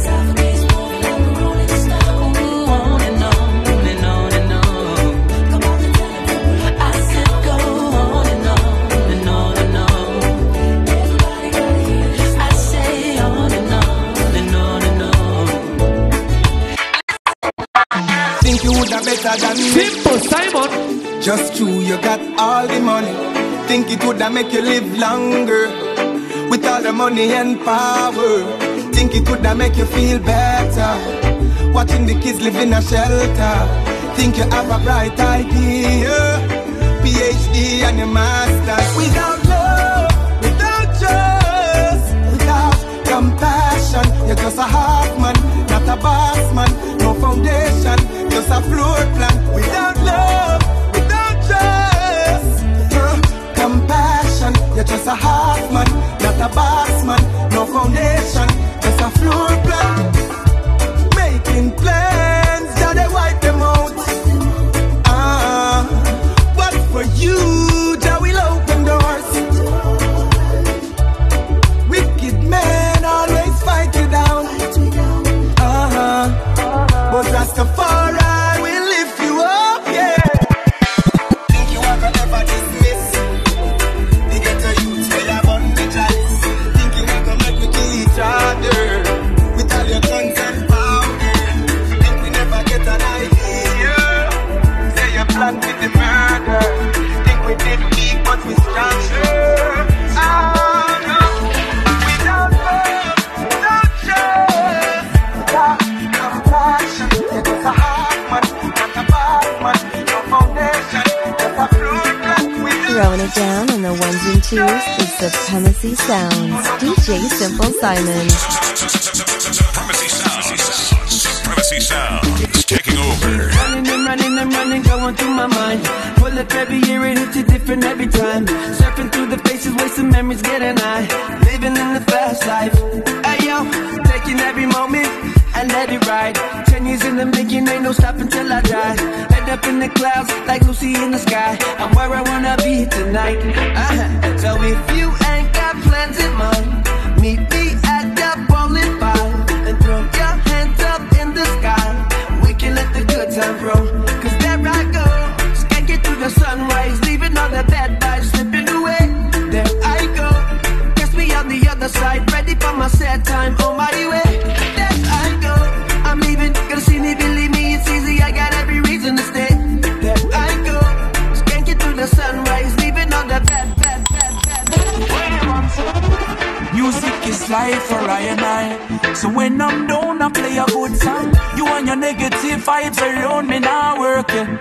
Speaker 5: Better than Simple Simon. Just true, you got all the money. Think it would make you live longer. With all the money and power. Think it would make you feel better. Watching the kids live in a shelter. Think you have a bright idea. P H D and your master's. Without love, without trust, without compassion, you're just a half man, not a boss man. No foundation, just a floor plan. Without love, without trust, uh, compassion, you're just a half man, not a boss man. No foundation, just a floor plan. Making plans, that they wipe them out. Ah, uh, but for you, Jah will open doors. Wicked men always fight you down. Uh huh. But Rastafari will lift you up, yeah. Think you ever ever dismiss the ghetto youths with a bun the chalice. Think you ever make we kill each other with all your guns and powder. Think we never get an idea. Say you plan with the murder. Think we did weak but we stronger. Ah, no. Without love, without trust, without compassion, you're just a hard man, not a bad man. No foundation, just a fruit plant.
Speaker 20: Throwing it down on the ones and twos is Supremacy Sounds. D J Simple Simon.
Speaker 1: Supremacy Sounds. Supremacy Sounds taking over.
Speaker 9: Running and running and running, going through my mind. Pull up every year, it hits it different every time. Surfing through the faces, wasting memories, getting high. Living in the fast life. Hey yo, taking every moment and let it ride. Ten years in the making, ain't no stopping till I die. Head up in the clouds, like Lucy in the sky. I'm where I wanna be tonight. Uh-huh. So if you ain't got plans in mind, meet me at the bowling bar and throw your hands up in the sky. We can let the good time roll. Cause there I go, skanking through the sunrise, leaving all the bad vibes slipping away. There I go, guess me on the other side, ready for my sad time, on my way. There I go, I'm leaving, gonna see me, believe me, it's easy, I got every reason to stay. There I go, skanking through the sunrise, leaving all the bad, bad, bad, bad, bad.
Speaker 4: Music is life for I and I. So when I'm down, I play a good song. You and your negative vibes around me now working.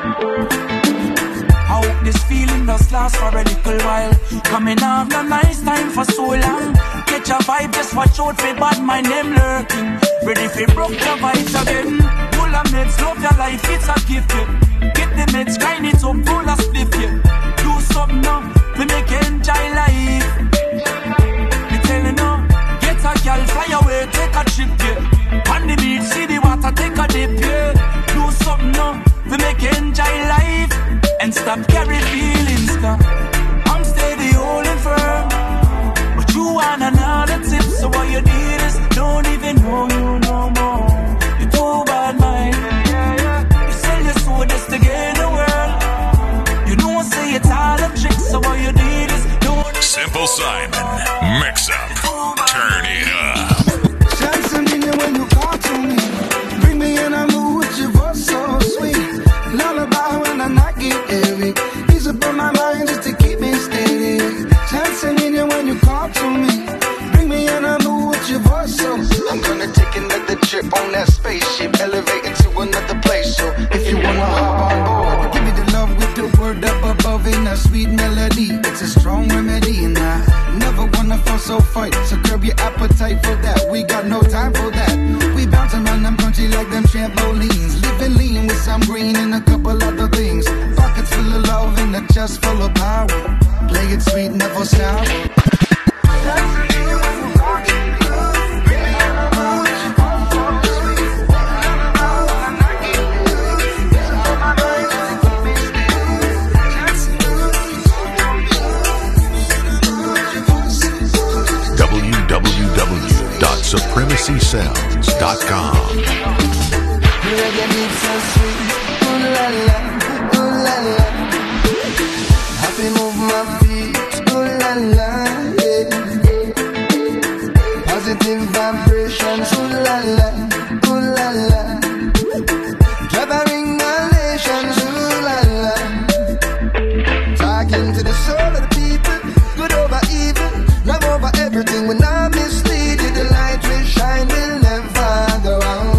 Speaker 4: I hope this feeling does last for a little while. Coming off a nice time for so long. Catch a vibe, just watch out for bad mind them lurking. Ready for broke the vibes again. Full of meds, love your life, it's a gift. Yeah. Get the meds, grind it up, full of spliff. Yeah. Do something now, we make you enjoy life. Me tell you now, get a girl, fly away, take a trip. Yeah. On the beach, see the water, take a dip. Yeah. Do something now, we make you enjoy life. And stop carry feelings, stop. I'm steady holding firm, but you want another tip. So what you did is don't even know you no more. You too bad mind. You sell your soul just to gain the world. You know say it's all a trick. So what you did is don't.
Speaker 1: Simple Simon, mix up, turn it up.
Speaker 5: Dancing in you when you talk to me. Bring me in a mood with your voice so sweet. Lullaby when I not get heavy. Ease up on my mind just to keep me steady. Dancing in you when you talk to me. Bring me in a mood with your voice so. I'm gonna take another
Speaker 21: trip on that spaceship, elevating to another place. So if you wanna hop on board,
Speaker 22: give me the love with the word up above in a sweet melody. It's a strong remedy, and I never wanna fuss or fight. So curb your appetite for that. We got no time for that. We bounce around them country like them trampolines, living lean with some green and a couple other things. Pockets full of love and a chest full of power. Play it sweet, never sour.
Speaker 2: w w w dot supremacy sounds dot com.
Speaker 3: Reggae beats so sweet, ooh la la, ooh la la. Happy move my feet, ooh la la, yeah. Positive vibrations, ooh la la, ooh la la. Gathering our nations, ooh la la. Talking to the soul of the people, good over evil, love over everything. When I mislead you, the light will shine, will never go out.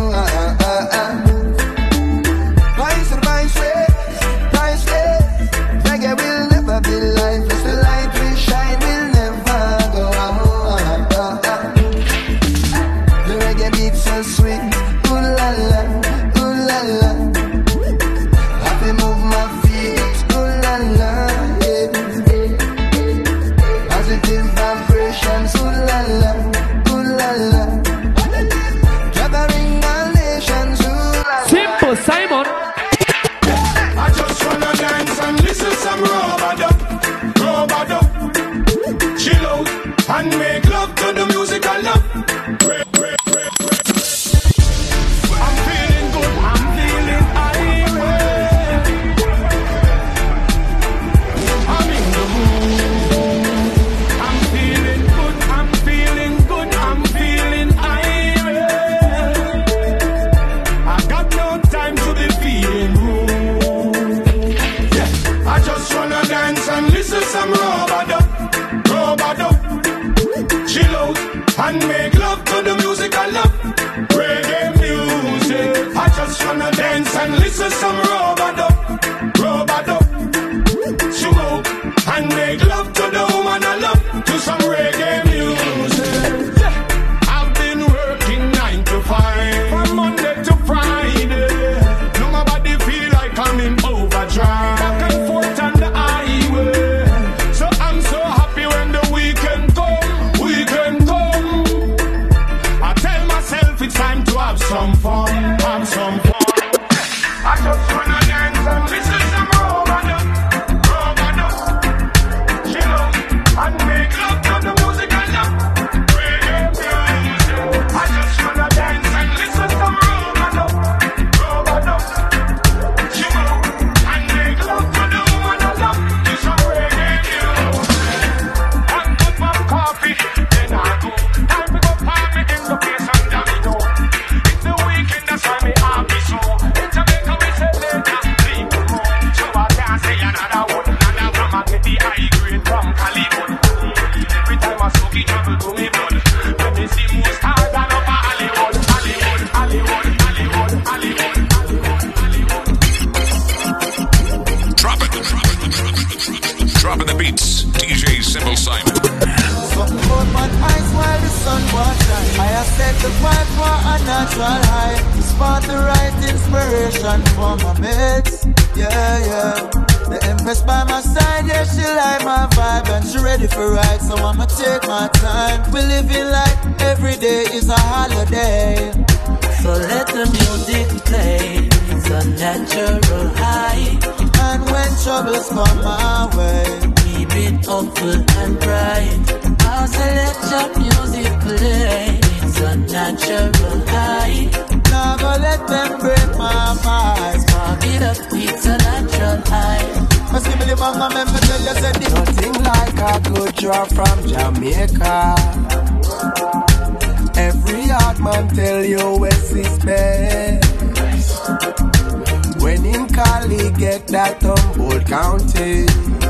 Speaker 23: Simon.
Speaker 15: I just wanna dance and listen some Robado, Robado. Chill out and make love to the music I love. I'm feeling good, I'm feeling irate. I'm in the mood. I'm feeling good, I'm feeling good, I'm feeling irate. I got no time to be feeling rude. Yeah, I just wanna dance and listen some Robado, Robado. Chill out and make love to the music I love. Reggae music. I just wanna dance and listen some Robado, Robado. Chill out and make love to the woman I love. To some reggae music. Yeah. I've been working nine to five from Monday to Friday. No, my body feel like I'm in overdrive. Back and forth on the highway. So I'm so happy when the weekend come, weekend come. I tell myself it's time to have some fun, have some fun. I just wanna dance and listen some Robado, Robado. Chill out and make love to the music I love. Reggae music. I just wanna dance and listen some Robado, Robado. Chill out and make love to the woman I love. Do some reggae music. One cup of coffee, then I go. Time to go party in the place and domino. It's the weekend, that's why me happy so. In Jamaica we say later, leave the room. So I can't say another word, another one. I get the high grade from Hollywood. Every time I smoke it, trouble to me blood. When they see more stars than up at Hollywood, Hollywood, Hollywood, Hollywood, Hollywood, Hollywood.
Speaker 1: Drop it, drop it, drop it. Dropping the beats. D J Simple Simon.
Speaker 3: Something about my eyes while the sun was shine. I have set the vibe for a natural high. Spot the right inspiration for my mates. Yeah, yeah. The Empress by my side, yeah, she like my vibe and she ready for ride, so I'ma take my time. We living like every day is a holiday.
Speaker 9: So let the music play. It's a natural high.
Speaker 3: And when troubles come my way,
Speaker 9: keep it hopeful and bright. I'll say let your music play. It's a natural high.
Speaker 3: Never let them break my mind.
Speaker 9: Spark it up, it's a natural high.
Speaker 3: Must give me the mama, let me tell you, said nothing like a good draw from Jamaica. Every hard man tell you West is best. When in Cali get that Humboldt County,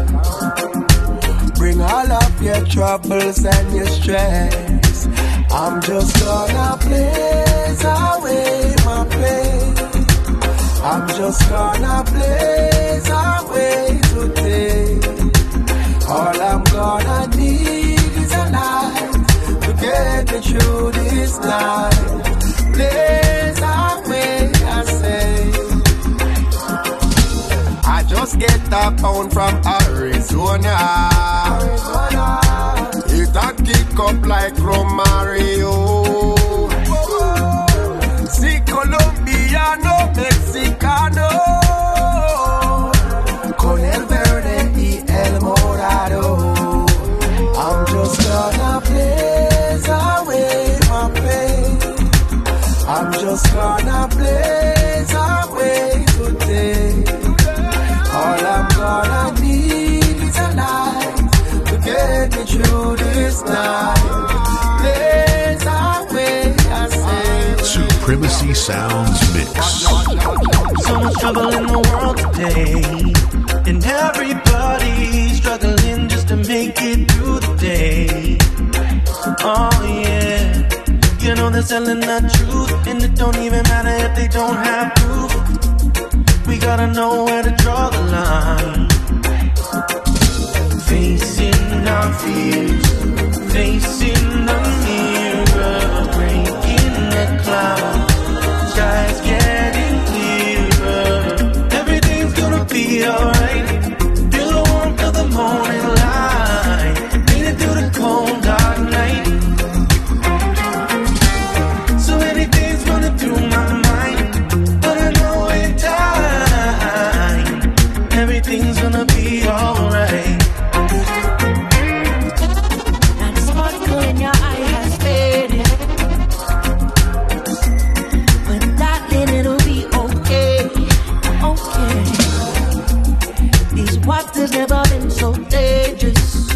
Speaker 3: bring all of your troubles and your stress. I'm just gonna play blaze away my pain. I'm just gonna blaze away today. All I'm gonna need is a light to get me through this night. Blaze away, I say. I just get a pound from Arizona. Arizona. It a kick up like Romario. See Colombiano, Mexicano. Con el verde y el morado. I'm just gonna blaze away my pain. I'm just gonna blaze away today. All I'm gonna need is a light to get me through this night. Blaze away, I say.
Speaker 2: Supremacy Sounds Mix.
Speaker 8: So much trouble in the world today, and everybody's struggling just to make it through the day. Oh yeah, you know they're selling the truth, and it don't even matter if they don't have proof. We gotta know where to draw the line. Facing our fears, facing the mirror, breaking the clouds, skies getting clearer. Everything's gonna be alright. Feel the warmth of the morning light, made it through the cold dark night. So many things running through my mind, but I know in time everything's gonna be alright.
Speaker 3: And the sparkle in your eye has faded, but darling, it'll be okay, okay. These waters never been so dangerous,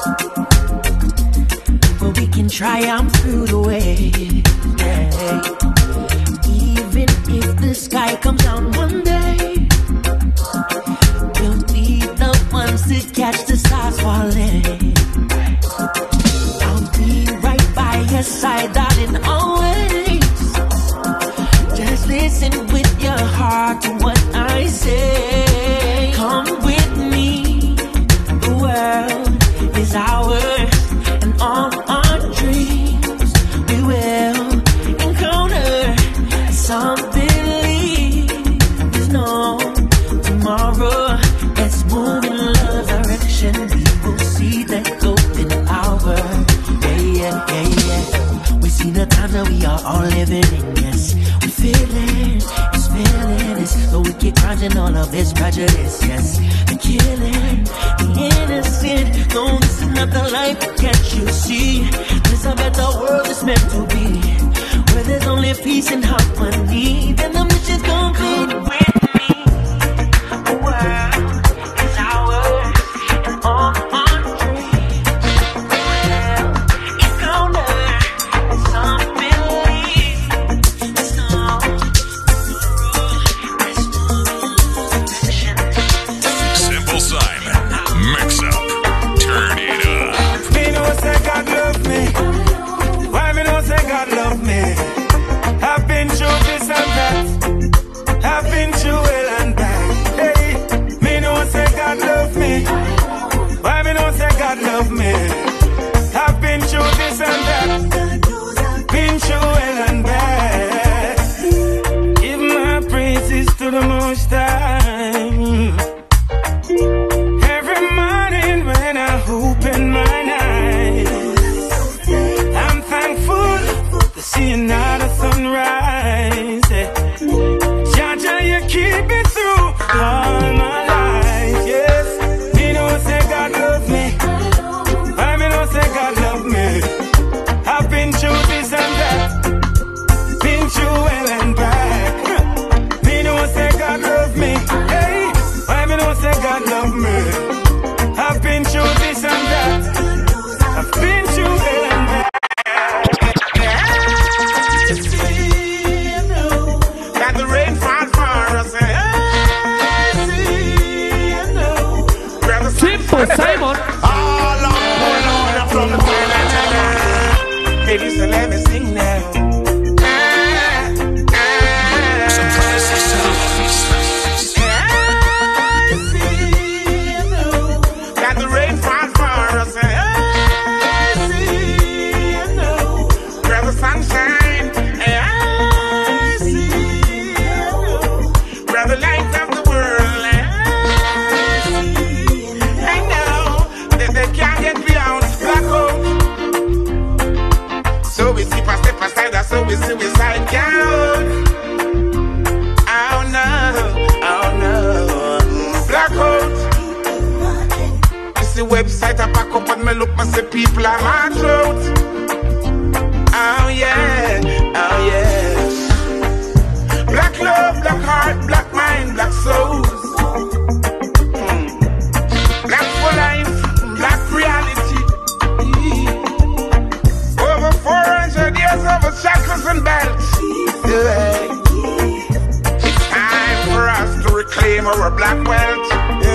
Speaker 3: but we can triumph through the way. Yeah. Even if the sky comes down one day, we'll be the ones to catch the stars falling. I'll be right by your side, darling, always. Just listen with your heart to what I say. Come with me, the world is ours, and all our dreams we will encounter. Some believe there's no tomorrow. Let's move in love direction. We will see that golden hour. Yeah, yeah, yeah, yeah. We see the times that we are all living in. Yes, we feel it. It's feeling. It's the wicked crimes and all of this prejudice. Yes, the killing, the innocent. No, this is not the life. Can't you see? This a better world is meant to be, where there's only peace and harmony. Then the mission's complete. With me, the world is ours, and all our dreams will encounter. Some believe there's no
Speaker 1: Simple Simon, mix up, turn it up.
Speaker 15: Me know say God love me. Why me know say God love me? I've been through this and that. I've been through hell and back. Hey, me know say God love me. Why me know say God love me? I've been through this and that. Been through hell and back. Give my praises to the Most High. Every morning when I open my eyes, I'm thankful to see another sunrise. Jaja, you keep it through all my life. Yes, me know say God love me. I
Speaker 11: the website, I pack up and me look, me say people are hard out. Oh yeah, oh yes. Black love, black heart, black mind, black souls. Hmm. Black for life, black reality. Over four hundred years of shackles and belts. Yeah. It's time for us to reclaim our black wealth.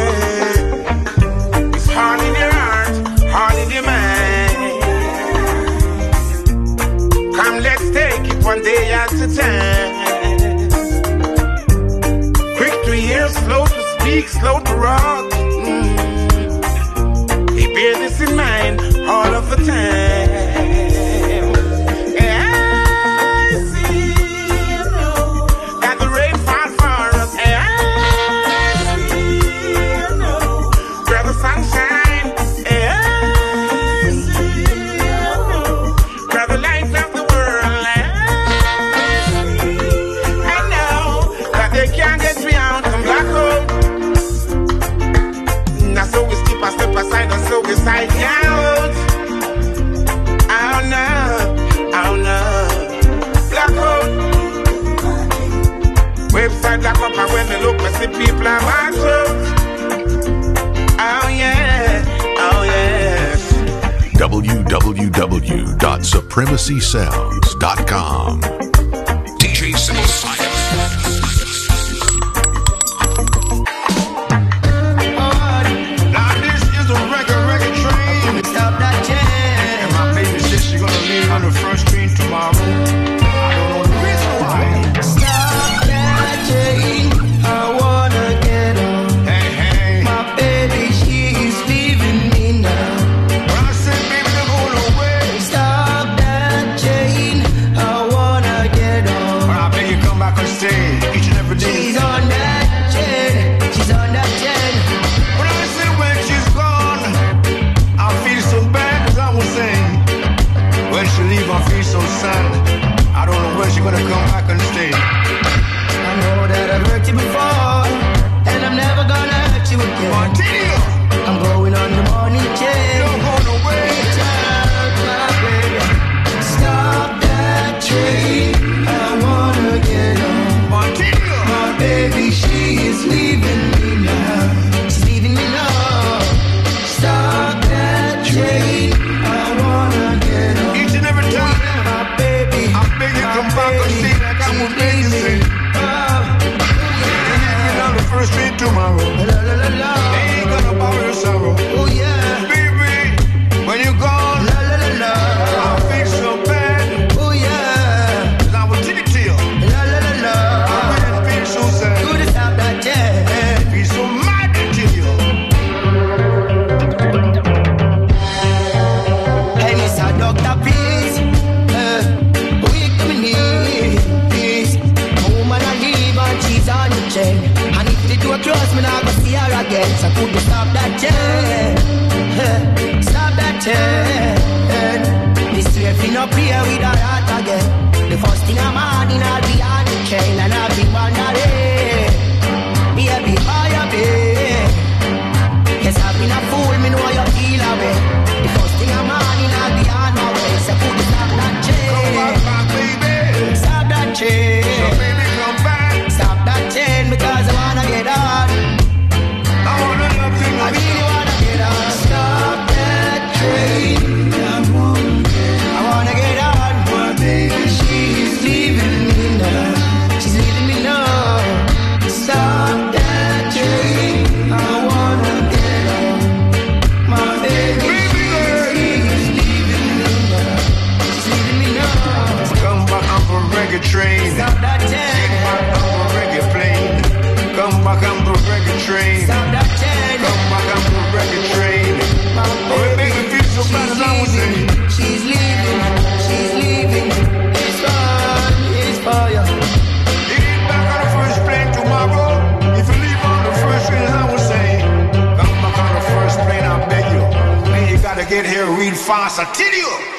Speaker 11: Yeah. It's hard in your heart, hard in your mind. Come, let's take it one day at a time. Quick to hear, slow to speak, slow to rock. Mm. He bear this in mind all of the time. Side out. Oh no, oh no. Black out. Website black up and when they look, I see people are mad out. Oh yeah, oh yes.
Speaker 2: w w w dot supremacy sounds dot com. D J Sybil Science.
Speaker 11: On the first train tomorrow. I don't know the reason why.
Speaker 3: Stop that train. I wanna get on.
Speaker 11: Hey, hey.
Speaker 3: My baby, she's leaving me now.
Speaker 11: When I say baby, they're going away.
Speaker 3: Stop that train. I wanna get on.
Speaker 11: Well, I beg you come back and stay each and every day.
Speaker 3: She's on that train. She's on that train.
Speaker 11: When I say when she's gone, I feel so bad as I was saying. When she leave, I feel so sad. I don't know when she gonna come back and stay.
Speaker 3: I know that I've hurt you before, and I'm never gonna hurt you again.
Speaker 11: Continue.
Speaker 3: I'm going on the morning train.
Speaker 11: Don't go nowhere.
Speaker 3: Stop that train. I wanna get on.
Speaker 11: Continue.
Speaker 3: My baby, she is leaving me now. She's leaving me now. Stop that train. I wanna get on.
Speaker 11: Every time,
Speaker 3: my baby,
Speaker 11: I beg you come back and see like I was beg you say. You're on the first train tomorrow.
Speaker 3: La, la, la, la.
Speaker 11: Ain't gonna borrow your sorrow.
Speaker 3: Oh yeah,
Speaker 11: baby, when you're gone,
Speaker 3: la, la, la, la.
Speaker 11: I feel so bad.
Speaker 3: Oh yeah,
Speaker 11: 'cause I will take it to you.
Speaker 3: La la la la.
Speaker 11: I really feel so sad.
Speaker 3: You just stop that jet.
Speaker 11: Be so mad to you.
Speaker 3: Hey, Mister Doctor P. And if they do a cross, me not gonna see her again. So could you stop that chain? Stop that chain. This way if you not play with her heart again. The first thing I'm on in, I'll be on the train. And I'll be wondering, baby, how you been? Yes, I've been a fool, me know you feel away. The first thing I'm on in, I'll be on my way. So could you stop that chain?
Speaker 11: Come back, baby.
Speaker 3: Stop that chain.
Speaker 11: So baby, come back.
Speaker 3: Stop that chain because I wanna get on.
Speaker 11: I wanna love you.
Speaker 3: I really wanna get on. Stop that train. I wanna get on. My baby, she's leaving me now. She's leaving me now. Stop that train. I wanna get on. My baby,
Speaker 11: baby
Speaker 3: she's leaving me now. She's leaving me now.
Speaker 11: Come back on the reggae train.
Speaker 3: Stop that train.
Speaker 11: Come back on the reggae train.
Speaker 3: Stop that train.
Speaker 11: Come back on the reggae train.
Speaker 3: My
Speaker 11: oh, it makes me feel so bad as I was saying.
Speaker 3: She's leaving, she's leaving. It's fun, it's fire.
Speaker 11: You get back on the first plane tomorrow. If you leave on the first train, as I was saying, come back on the first plane, I beg you. Man, you gotta get here real fast, I tell you.